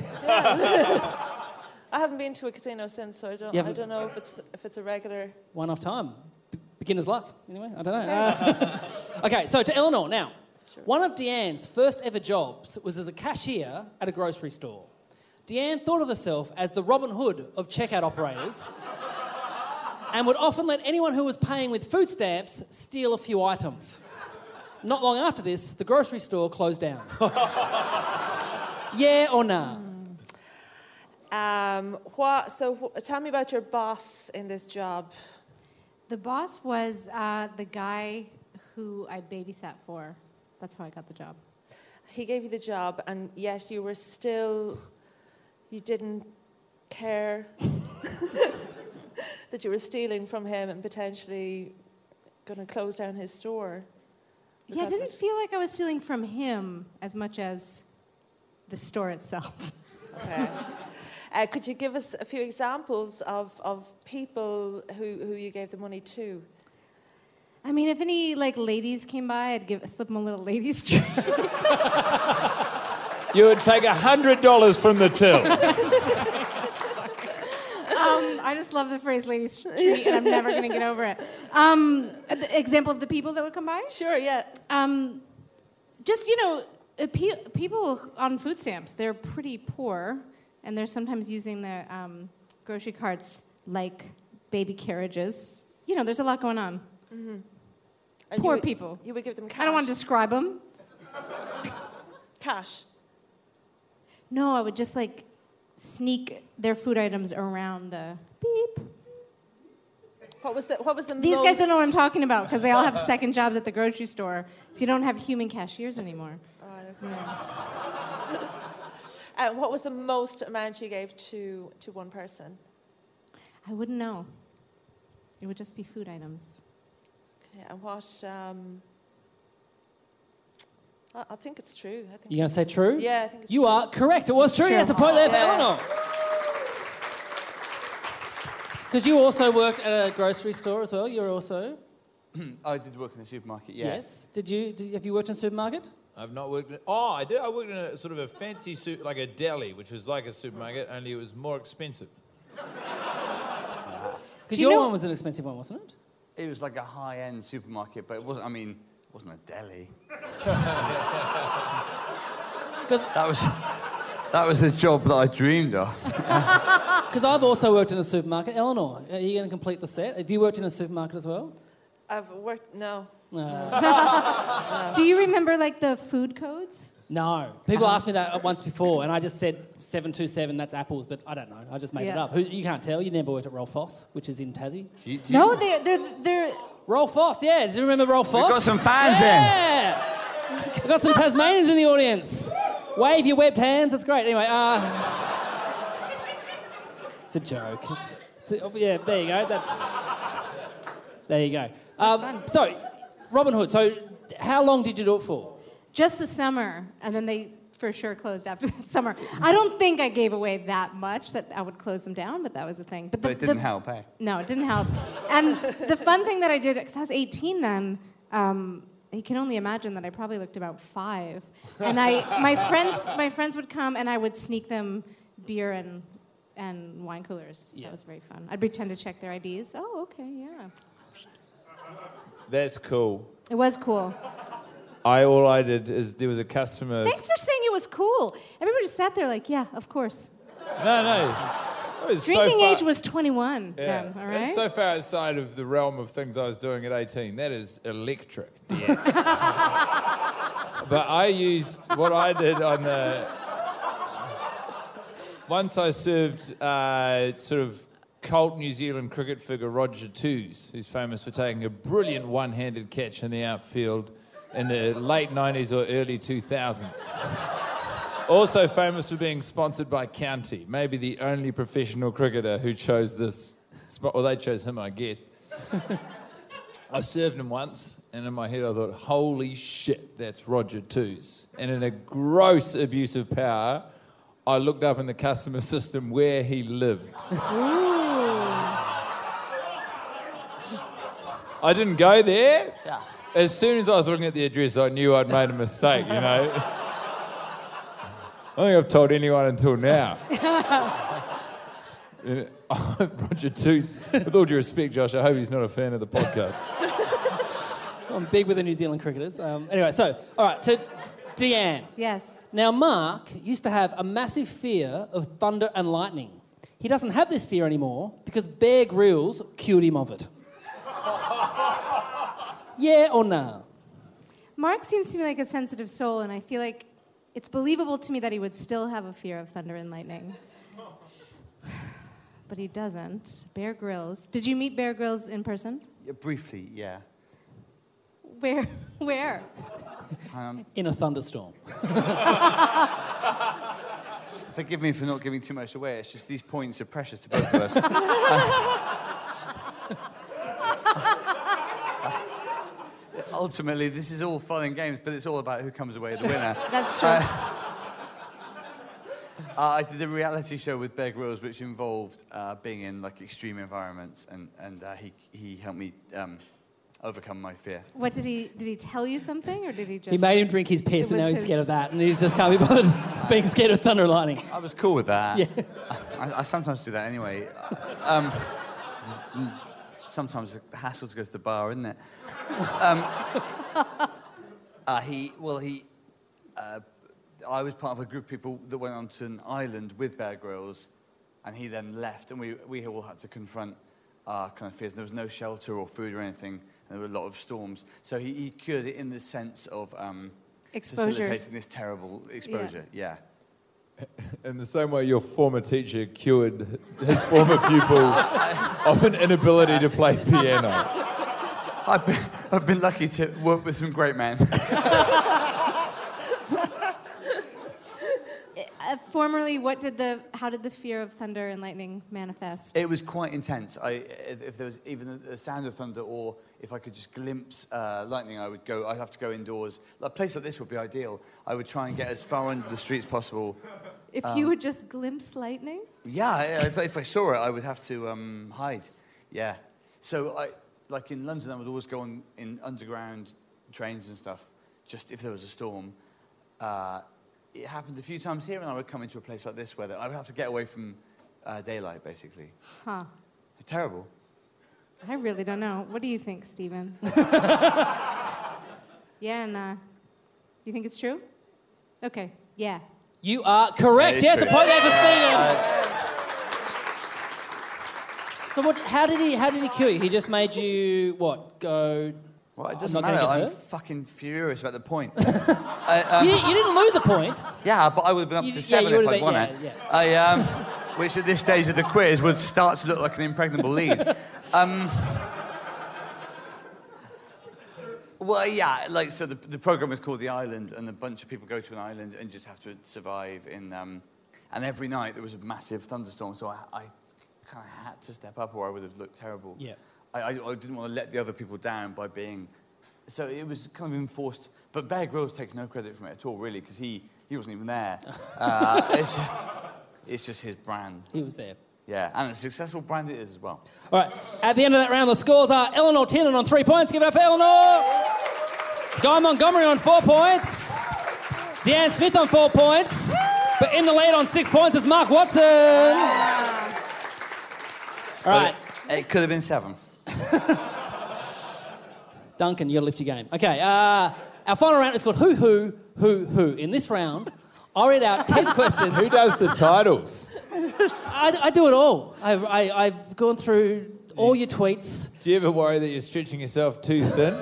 I haven't been to a casino since, so I don't know if it's a regular... One-off time. Beginner's luck, anyway. I don't know. Okay, so to Eleanor now. Sure. One of Deanne's first ever jobs was as a cashier at a grocery store. Deanne thought of herself as the Robin Hood of checkout operators and would often let anyone who was paying with food stamps steal a few items. Not long after this, the grocery store closed down. Yeah or nah? Tell me about your boss in this job. The boss was the guy who I babysat for. That's how I got the job. He gave you the job, and yet you didn't care that you were stealing from him and potentially going to close down his store. Yeah, I didn't feel like I was stealing from him as much as the store itself. Okay. Could you give us a few examples of people who you gave the money to? I mean, if any ladies came by, I'd slip them a little ladies' treat. You would take $100 from the till. I just love the phrase "ladies' treat," and I'm never going to get over it. The example of the people that would come by? Sure, yeah. Just people on food stamps. They're pretty poor, and they're sometimes using their grocery carts like baby carriages. There's a lot going on. Mm-hmm. Poor people. You would give them cash. I don't want to describe them. Cash. No, I would just sneak their food items around the beep. What was the These guys don't know what I'm talking about because they all have second jobs at the grocery store, so you don't have human cashiers anymore. And what was the most amount you gave to one person? I wouldn't know. It would just be food items. Okay, and what... I think it's true. You going to say true? Yeah, I think it's you true. are correct. It was true. Yes, a point there for Eleanor. Because you also worked at a grocery store as well. You're also... I did work in a supermarket, yeah. Yes. Have you worked in a supermarket? I've not worked in... Oh, I did. I worked in a sort of a fancy like a deli, which was like a supermarket, only it was more expensive. Because your one was an expensive one, wasn't it? It was like a high-end supermarket, but it wasn't. I mean, it wasn't a deli. That was a job that I dreamed of. Because I've also worked in a supermarket. Eleanor, are you going to complete the set? Have you worked in a supermarket as well? I've worked... No. Do you remember, like, the food codes? No. People asked me that once before, and I just said 727, that's apples, but I don't know. I just made it up. You can't tell. You never worked at Rolf Foss, which is in Tassie. No, they're... Rolf Foss, yeah. Do you remember Rolf Foss? We've got some fans in. We've got some Tasmanians in the audience. Wave your webbed hands. That's great. Anyway, it's a joke. Yeah, there you go. There you go. So, Robin Hood, so how long did you do it for? Just the summer, and then they for sure closed after that summer. I don't think I gave away that much that I would close them down, but that was the thing. But it didn't help, eh? No, it didn't help. And the fun thing that I did, because I was 18 then, you can only imagine that I probably looked about 5. And my friends would come, and I would sneak them beer and wine coolers. Yeah. That was very fun. I'd pretend to check their IDs. Oh, okay, yeah. That's cool. It was cool. All I did is there was a customer... Thanks for saying it was cool. Everybody just sat there like, yeah, of course. No. Drinking age was 21 then, all right? It's so far outside of the realm of things I was doing at 18. That is electric. Yeah. But I used what I did on the... Once I served sort of cult New Zealand cricket figure Roger Toos, who's famous for taking a brilliant one-handed catch in the outfield in the late 90s or early 2000s. Also famous for being sponsored by County, maybe the only professional cricketer who chose this spot. Well, they chose him, I guess. I served him once, and in my head I thought, holy shit, that's Roger Toos. And in a gross abuse of power, I looked up in the customer system where he lived. I didn't go there. Yeah. As soon as I was looking at the address, I knew I'd made a mistake, you know. I don't think I've told anyone until now. Roger Toos, with all due respect, Josh, I hope he's not a fan of the podcast. I'm big with the New Zealand cricketers. Anyway, so, all right, to Deanne. Yes. Now, Mark used to have a massive fear of thunder and lightning. He doesn't have this fear anymore because Bear Grylls cured him of it. Yeah or no? Mark seems to me like a sensitive soul, and I feel like it's believable to me that he would still have a fear of thunder and lightning. But he doesn't. Bear Grylls. Did you meet Bear Grylls in person? Yeah, briefly, yeah. Where? Where? In a thunderstorm. Forgive me for not giving too much away. It's just these points are precious to both of us. Ultimately, this is all fun and games, but it's all about who comes away the winner. That's true. I did a reality show with Bear Grylls, which involved being in like extreme environments, and he helped me overcome my fear. What did he tell you something, or did he just... He made him drink his piss, and now he's scared of that, and he just can't be bothered being scared of thunder and lightning. I was cool with that. Yeah. I sometimes do that anyway. Sometimes the hassle to go to the bar, isn't it? I was part of a group of people that went onto an island with Bear Grylls, and he then left, and we all had to confront our kind of fears. There was no shelter or food or anything, and there were a lot of storms. So he cured it in the sense of facilitating this terrible exposure. Yeah. In the same way your former teacher cured his former pupil of an inability to play piano. I've been lucky to work with some great men. Formerly, how did the fear of thunder and lightning manifest? It was quite intense. If there was even the sound of thunder, or if I could just glimpse lightning, I'd have to go indoors. A place like this would be ideal. I would try and get as far into the street as possible. If you would just glimpse lightning? Yeah, if I saw it, I would have to hide. Yeah. So, like in London, I would always go in underground trains and stuff, just if there was a storm. It happened a few times here, and I would come into a place like this where I would have to get away from daylight, basically. Huh. It's terrible. I really don't know. What do you think, Stephen? Yeah, and you think it's true? Okay, yeah. You are correct. Yes, a point there for Stephen. So how did he cue you? He just made you, go... Well, it doesn't matter. I'm fucking furious about the point. You didn't lose a point. Yeah, but I would have been up to 7 if I'd won it. Yeah. Which at this stage of the quiz would start to look like an impregnable lead. Well, yeah, so the program is called The Island, and a bunch of people go to an island and just have to survive in... and every night there was a massive thunderstorm, so I kind of had to step up or I would have looked terrible. Yeah. I didn't want to let the other people down by being... So it was kind of enforced... But Bear Grylls takes no credit from it at all, really, because he wasn't even there. It's just his brand. He was there. Yeah, and a successful brand it is as well. All right, at the end of that round, the scores are Eleanor Tennant on 3 points. Give it up for Eleanor. Guy Montgomery on 4 points. Dan Smith on 4 points. But in the lead on 6 points is Mark Watson. All right. It could have been 7. Duncan, you got to lift your game. Okay, our final round is called Who. In this round, I'll read out 10 questions. Who does the titles? I do it all. I've gone through all your tweets. Do you ever worry that you're stretching yourself too thin?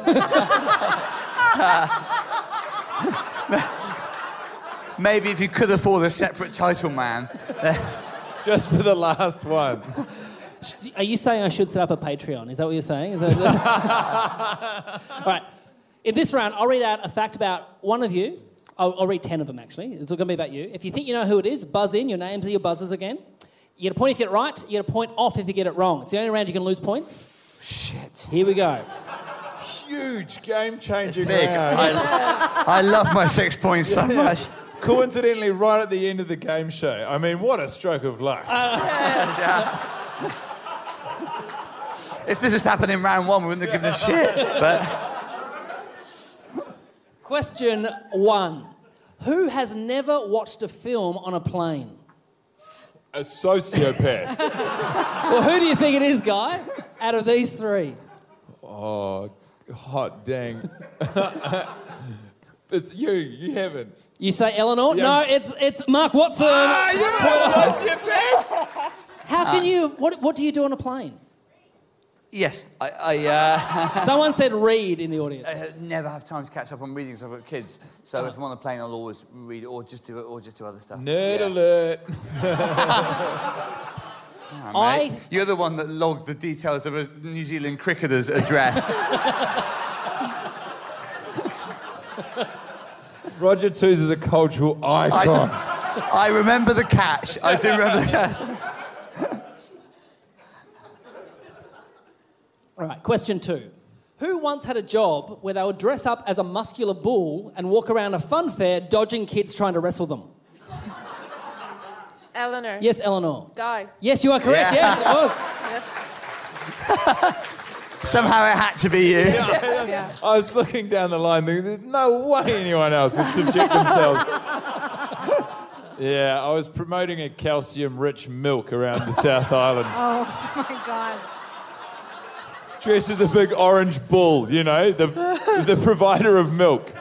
Maybe if you could afford a separate title, man. Just for the last one. Are you saying I should set up a Patreon? Is that what you're saying? All right. In this round, I'll read out a fact about one of you. I'll read 10 of them, actually. It's all going to be about you. If you think you know who it is, buzz in. Your names are your buzzers again. You get a point if you get it right. You get a point off if you get it wrong. It's the only round you can lose points. Shit. Here we go. Huge game-changing big. round. I love my 6 points so much. Coincidentally, right at the end of the game show. I mean, what a stroke of luck. If this had happened in round 1, we wouldn't have given a shit. But... Question 1. Who has never watched a film on a plane? A sociopath. Well, who do you think it is, Guy, out of these 3? Oh, hot dang. It's you. You haven't. You say Eleanor? Yes. No, it's Mark Watson. You're a sociopath! How can you... What do you do on a plane? Yes, Someone said read in the audience. I never have time to catch up on reading because I've got kids. So if I'm on a plane, I'll always read it or just do other stuff. Nerd alert. Mate. You're the one that logged the details of a New Zealand cricketer's address. Roger Toos is a cultural icon. I remember the catch. I do remember the catch. All right, question 2. Who once had a job where they would dress up as a muscular bull and walk around a fun fair dodging kids trying to wrestle them? Eleanor. Yes, Eleanor. Guy. Yes, you are correct. Yeah. Yes, it was. Somehow it had to be you. Yeah. I was looking down the line thinking, there's no way anyone else would subject themselves. Yeah, I was promoting a calcium-rich milk around the South Island. Oh, my God. Dressed as a big orange bull, you know, the provider of milk.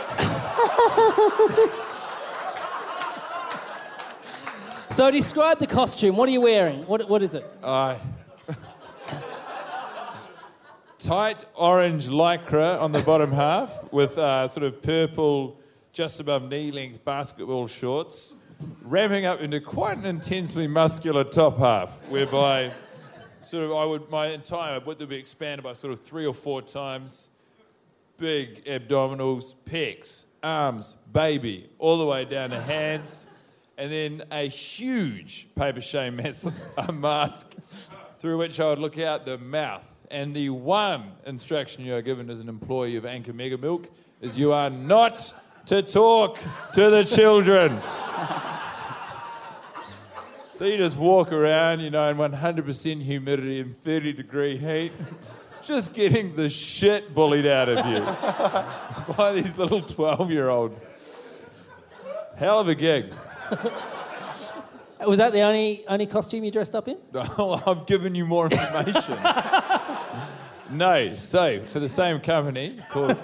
So describe the costume. What are you wearing? What is it? Tight orange lycra on the bottom half with sort of purple, just above knee-length basketball shorts, ramping up into quite an intensely muscular top half, whereby my entire width would be expanded by sort of 3 or 4 times. Big abdominals, pecs, arms, baby, all the way down to hands, and then a huge papier-mâché mask through which I would look out the mouth. And the one instruction you are given as an employee of Anchor Mega Milk is you are not to talk to the children. So you just walk around, you know, in 100% humidity and 30-degree heat, just getting the shit bullied out of you by these little 12-year-olds. Hell of a gig. Was that the only costume you dressed up in? Well, I've given you more information. No. So, for the same company called...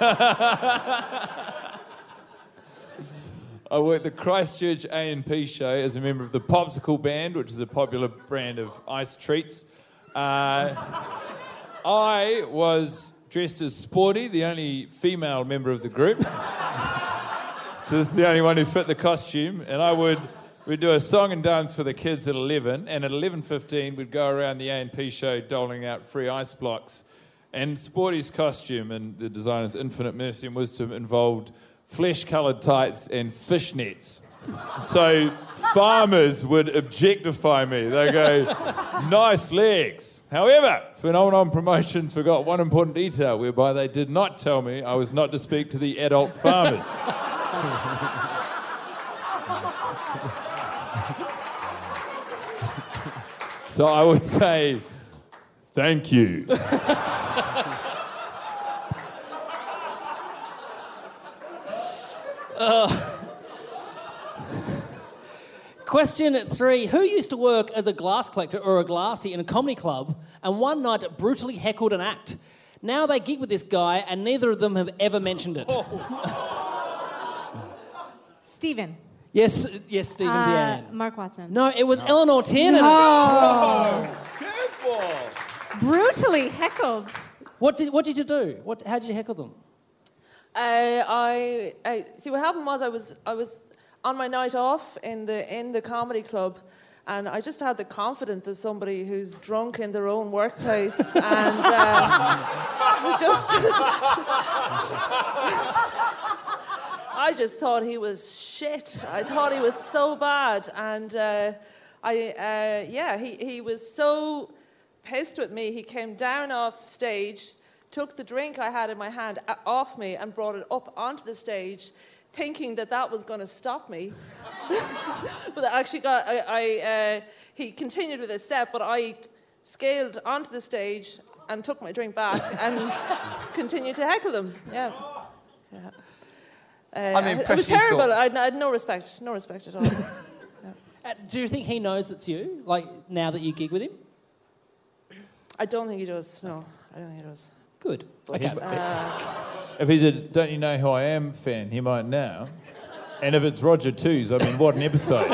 I worked the Christchurch A&P show as a member of the Popsicle Band, which is a popular brand of ice treats. I was dressed as Sporty, the only female member of the group. So this is the only one who fit the costume. And we'd do a song and dance for the kids at 11. And at 11:15, we'd go around the A&P show doling out free ice blocks. And Sporty's costume and the designer's infinite mercy and wisdom involved flesh-coloured tights and fishnets. So farmers would objectify me. They go, nice legs. However, Phenomenon Promotions forgot one important detail whereby they did not tell me I was not to speak to the adult farmers. So I would say, thank you. Question 3. Who used to work as a glass collector or a glassy in a comedy club and one night brutally heckled an act? Now they gig with this guy and neither of them have ever mentioned it. Stephen. Yes, Stephen Deanne. Mark Watson. No, it was Eleanor Tiernan. No. Careful. Brutally heckled. What did you do? How did you heckle them? I see. What happened was I was on my night off in the comedy club, and I just had the confidence of somebody who's drunk in their own workplace, and I just thought he was shit. I thought he was so bad, and he was so pissed with me. He came down off stage, took the drink I had in my hand off me and brought it up onto the stage, thinking that was going to stop me. But I actually he continued with his set, but I scaled onto the stage and took my drink back and continued to heckle him. Yeah. It was terrible. I had no respect at all. Do you think he knows it's you, like, now that you gig with him? I don't think he does, no. I don't think he does. Good. But, Okay. If he's a Don't You Know Who I Am fan, he might now. And if it's Roger Twos, I mean, what an episode.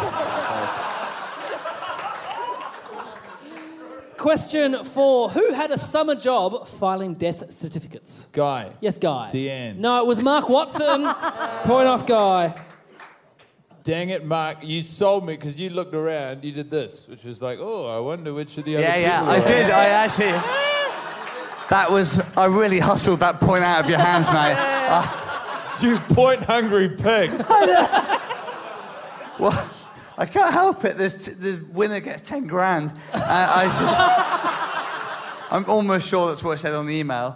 Question 4. Who had a summer job filing death certificates? Guy. Yes, Guy. Deanne. No, it was Mark Watson. Point off, Guy. Dang it, Mark. You sold me because you looked around, you did this, which was like, oh, I wonder which of the other people I did. I actually... I really hustled that point out of your hands, mate. You point-hungry pig. Well, I can't help it. The winner gets 10 grand. I'm almost sure that's what it said on the email.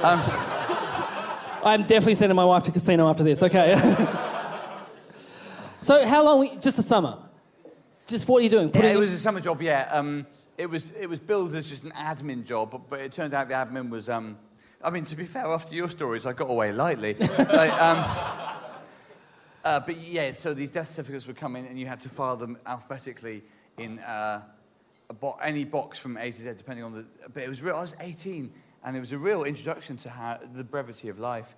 I'm definitely sending my wife to casino after this. Okay. So how long? Just the summer? Just what are you doing? It was a summer job, yeah. It was billed as just an admin job, but it turned out the admin was... I mean, to be fair, after your stories, I got away lightly. But yeah, so these death certificates would come in and you had to file them alphabetically in any box from A to Z, depending on the... But it was real. I was 18, and it was a real introduction to the brevity of life.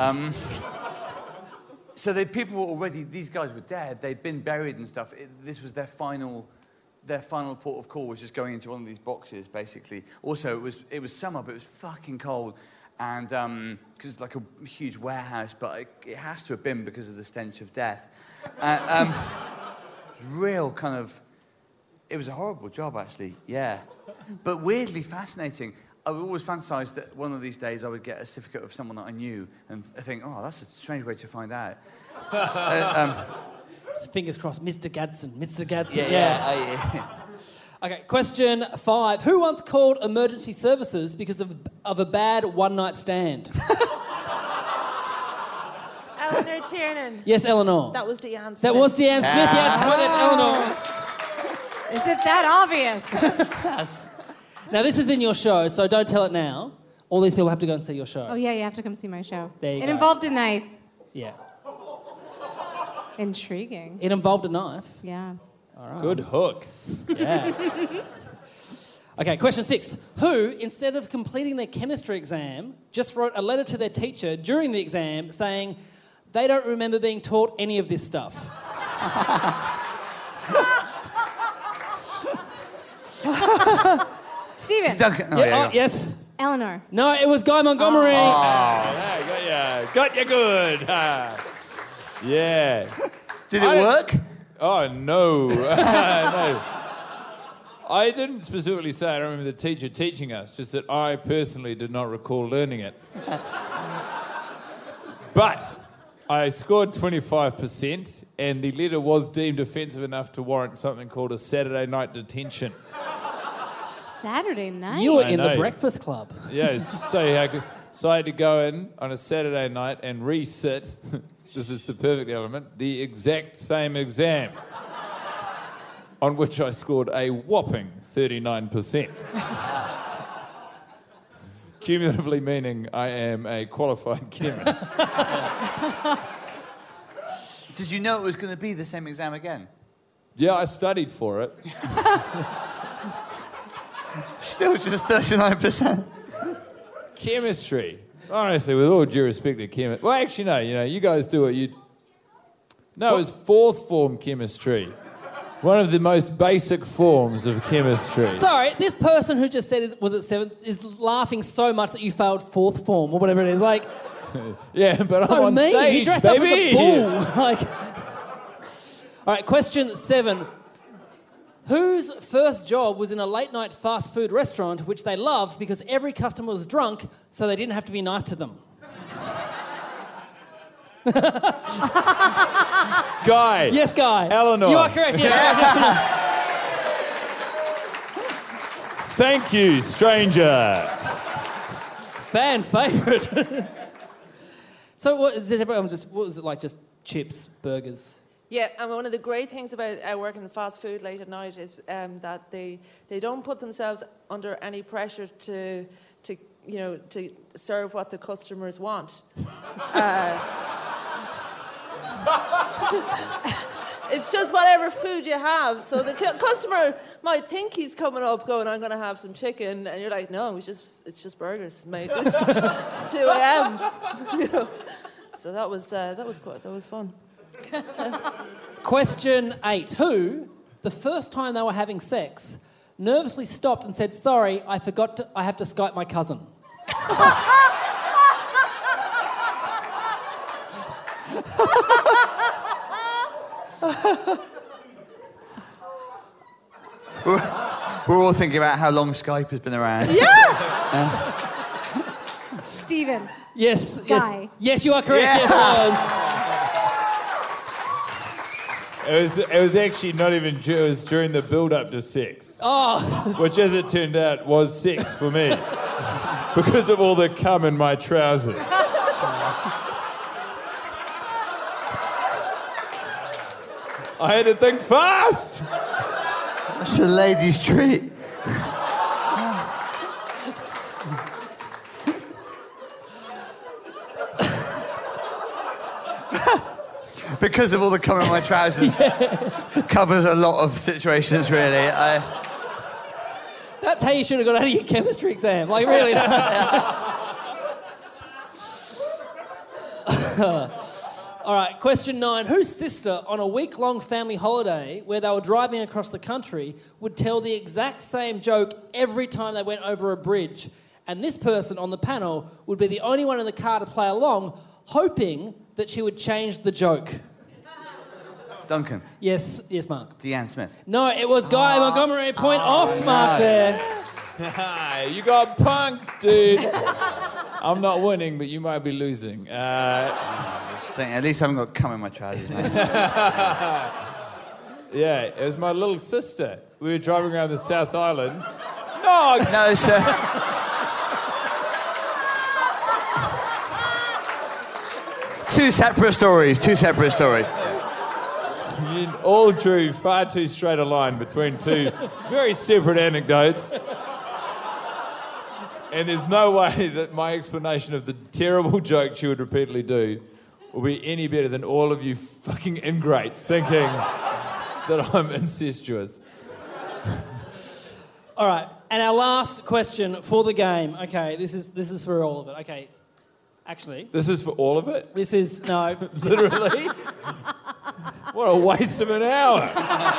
So people were already... These guys were dead. They'd been buried and stuff. This was their final port of call, was just going into one of these boxes, basically. Also, it was summer, but it was fucking cold. And because it's like a huge warehouse, but it has to have been because of the stench of death. Real kind of... It was a horrible job, actually, yeah. But weirdly fascinating. I would always fantasised that one of these days I would get a certificate of someone that I knew and think, oh, that's a strange way to find out. Fingers crossed, Mr. Gadsden. Yeah. Okay, question 5. Who once called emergency services because of a bad one-night stand? Eleanor Tiernan. Yes, Eleanor. That was Deanne Smith. That was Deanne Smith. Yes, Eleanor. Is it that obvious? Now, this is in your show, so don't tell it now. All these people have to go and see your show. Oh, yeah, you have to come see my show. There you go. It involved a knife. Yeah. Intriguing. It involved a knife. Yeah. All right. Good hook. Yeah. Okay, question 6. Who, instead of completing their chemistry exam, just wrote a letter to their teacher during the exam saying they don't remember being taught any of this stuff? Steven. Duncan. Oh, Yeah, yeah, oh, yes. Eleanor. No, it was Guy Montgomery. Yeah, got you good. Yeah. Did it work? Oh, no. No. I didn't specifically say I don't remember the teacher teaching us, just that I personally did not recall learning it. But I scored 25%, and the letter was deemed offensive enough to warrant something called a Saturday night detention. Saturday night? You were I in the know. Breakfast Club. Yeah, so I had to go in on a Saturday night and re-sit, this is the perfect element, the exact same exam, on which I scored a whopping 39%. Cumulatively meaning I am a qualified chemist. Did you know it was going to be the same exam again? Yeah, I studied for it. Still just 39%. Chemistry. Honestly, with all due respect to chemistry. Well, actually, no, you guys do what you... No, it was fourth form chemistry. One of the most basic forms of chemistry. Sorry, this person who just said was it 7th is laughing so much that you failed 4th form or whatever it is. Like, yeah, but so I'm on mean. stage, He dressed baby. up as a bull. Like, all right, question 7. Whose first job was in a late-night fast food restaurant which they loved because every customer was drunk, so they didn't have to be nice to them? Guy. Yes, Guy. Eleanor. You are correct, yes. Thank you, stranger. Fan favourite. So what was it like, just chips, burgers? Yeah, and one of the great things about working in fast food late at night is that they don't put themselves under any pressure to serve what the customers want. It's just whatever food you have. So the customer might think he's coming up going, I'm going to have some chicken, and you're like, no, it's just burgers, mate. It's 2 a.m. So that was fun. Question 8. Who, the first time they were having sex, nervously stopped and said, sorry, I have to Skype my cousin? We're all thinking about how long Skype has been around. Yeah! Stephen. Yes. Guy. Yes, you are correct. Yeah. Yes, It was actually not even it was during the build-up to sex. Oh. Which, as it turned out, was sex for me. Because of all the cum in my trousers. I had to think fast! That's a lady's treat. Because of all the cum in my trousers, covers a lot of situations, really. That's how you should have got out of your chemistry exam. Like, really. All right, question 9. Whose sister, on a week-long family holiday where they were driving across the country, would tell the exact same joke every time they went over a bridge? And this person on the panel would be the only one in the car to play along, hoping that she would change the joke. Duncan. Yes, Mark. Deanne Smith. No, it was Guy Montgomery. Point off, Mark, there. You got punked, dude. I'm not winning, but you might be losing. Just saying, at least I haven't got cum in my trousers, mate. Yeah, it was my little sister. We were driving around the South Island. No, sir. Two separate stories. You all drew far too straight a line between two very separate anecdotes. And there's no way that my explanation of the terrible joke she would repeatedly do will be any better than all of you fucking ingrates thinking that I'm incestuous. All right, And our last question for the game. Okay, this is for all of it. Okay, actually, This is for all of it? this is no. Literally? What a waste of an hour.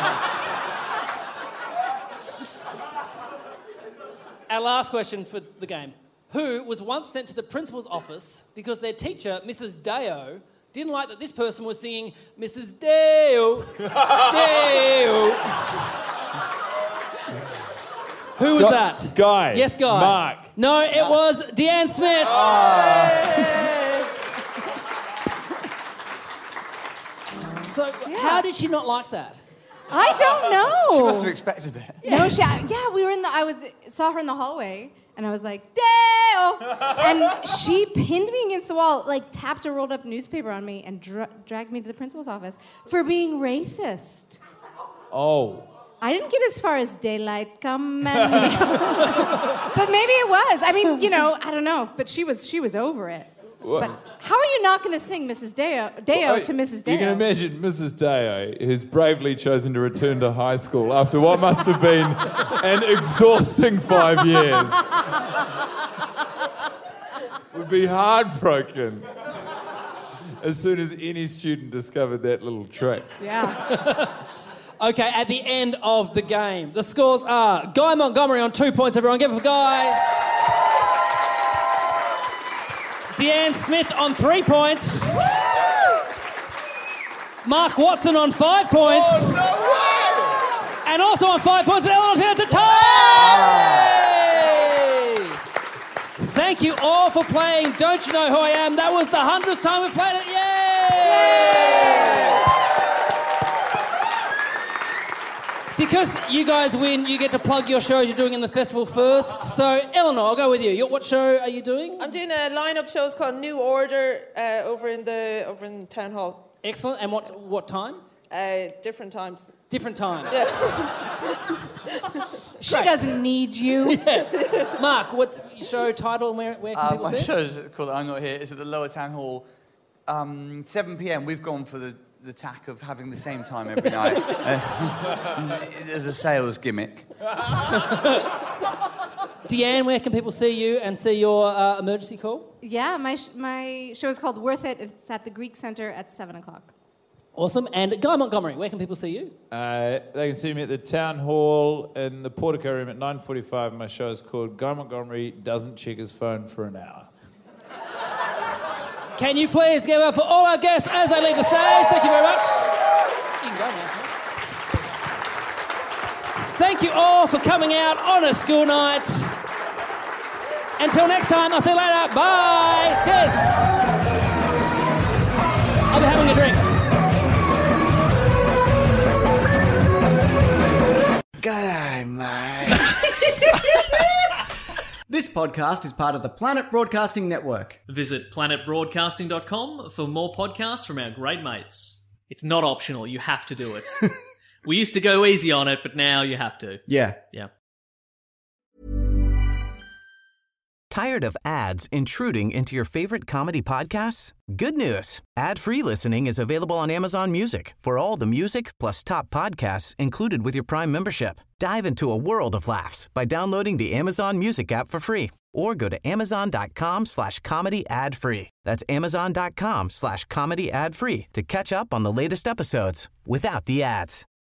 Our last question for the game. Who was once sent to the principal's office because their teacher, Mrs. Deo, didn't like that this person was singing Mrs. Deo, Deo. Who was that? Guy. Yes, Guy. Mark. No, it was Deanne Smith. So, how did she not like that? I don't know. She must have expected it. No, we were saw her in the hallway, and I was like, Dale! And she pinned me against the wall, like tapped a rolled up newspaper on me, and dragged me to the principal's office for being racist. Oh. I didn't get as far as daylight come and but maybe it was. I mean, I don't know. But she was over it. What? But how are you not going to sing Mrs. Deo to Mrs. Deo? You can imagine Mrs. Deo, who's bravely chosen to return to high school after what must have been an exhausting 5 years. Would be heartbroken as soon as any student discovered that little trick. Yeah. Okay, at the end of the game, the scores are Guy Montgomery on 2 points, everyone. Give it for Guy. Deanne Smith on 3 points. Mark Watson on 5 points. Oh, no way! And also on 5 points, Eleanor Taylor to tie! Thank you all for playing Don't You Know Who I Am? That was the 100th time we played it. Yay! Because you guys win, you get to plug your shows you're doing in the festival first. So, Eleanor, I'll go with you. What show are you doing? I'm doing a line-up show. It's called New Order over in Town Hall. Excellent. And what time? Different times. Different times. Yeah. She doesn't need you. Yeah. Mark, what's your show title and where can people see My it? show's called I'm Not Here. It's at the Lower Town Hall, 7 p.m. We've gone for the tack of having the same time every night as a sales gimmick. Deanne, where can people see you and see your emergency call? Yeah, my show is called Worth It. It's at the Greek Center at 7 o'clock. Awesome. And Guy Montgomery, where can people see you? They can see me at the Town Hall in the Portico room at 9:45. My show is called Guy Montgomery Doesn't Check His Phone for an Hour. Can you please give up for all our guests as they leave the stage? Thank you very much. You can go now. Thank you all for coming out on a school night. Until next time, I'll see you later. Bye. Cheers. I'll be having a drink. G'day, mate. This podcast is part of the Planet Broadcasting Network. Visit planetbroadcasting.com for more podcasts from our great mates. It's not optional, you have to do it. We used to go easy on it, but now you have to. Yeah. Yeah. Tired of ads intruding into your favorite comedy podcasts? Good news. Ad-free listening is available on Amazon Music for all the music plus top podcasts included with your Prime membership. Dive into a world of laughs by downloading the Amazon Music app for free or go to amazon.com/comedy ad-free. That's amazon.com/comedy ad-free to catch up on the latest episodes without the ads.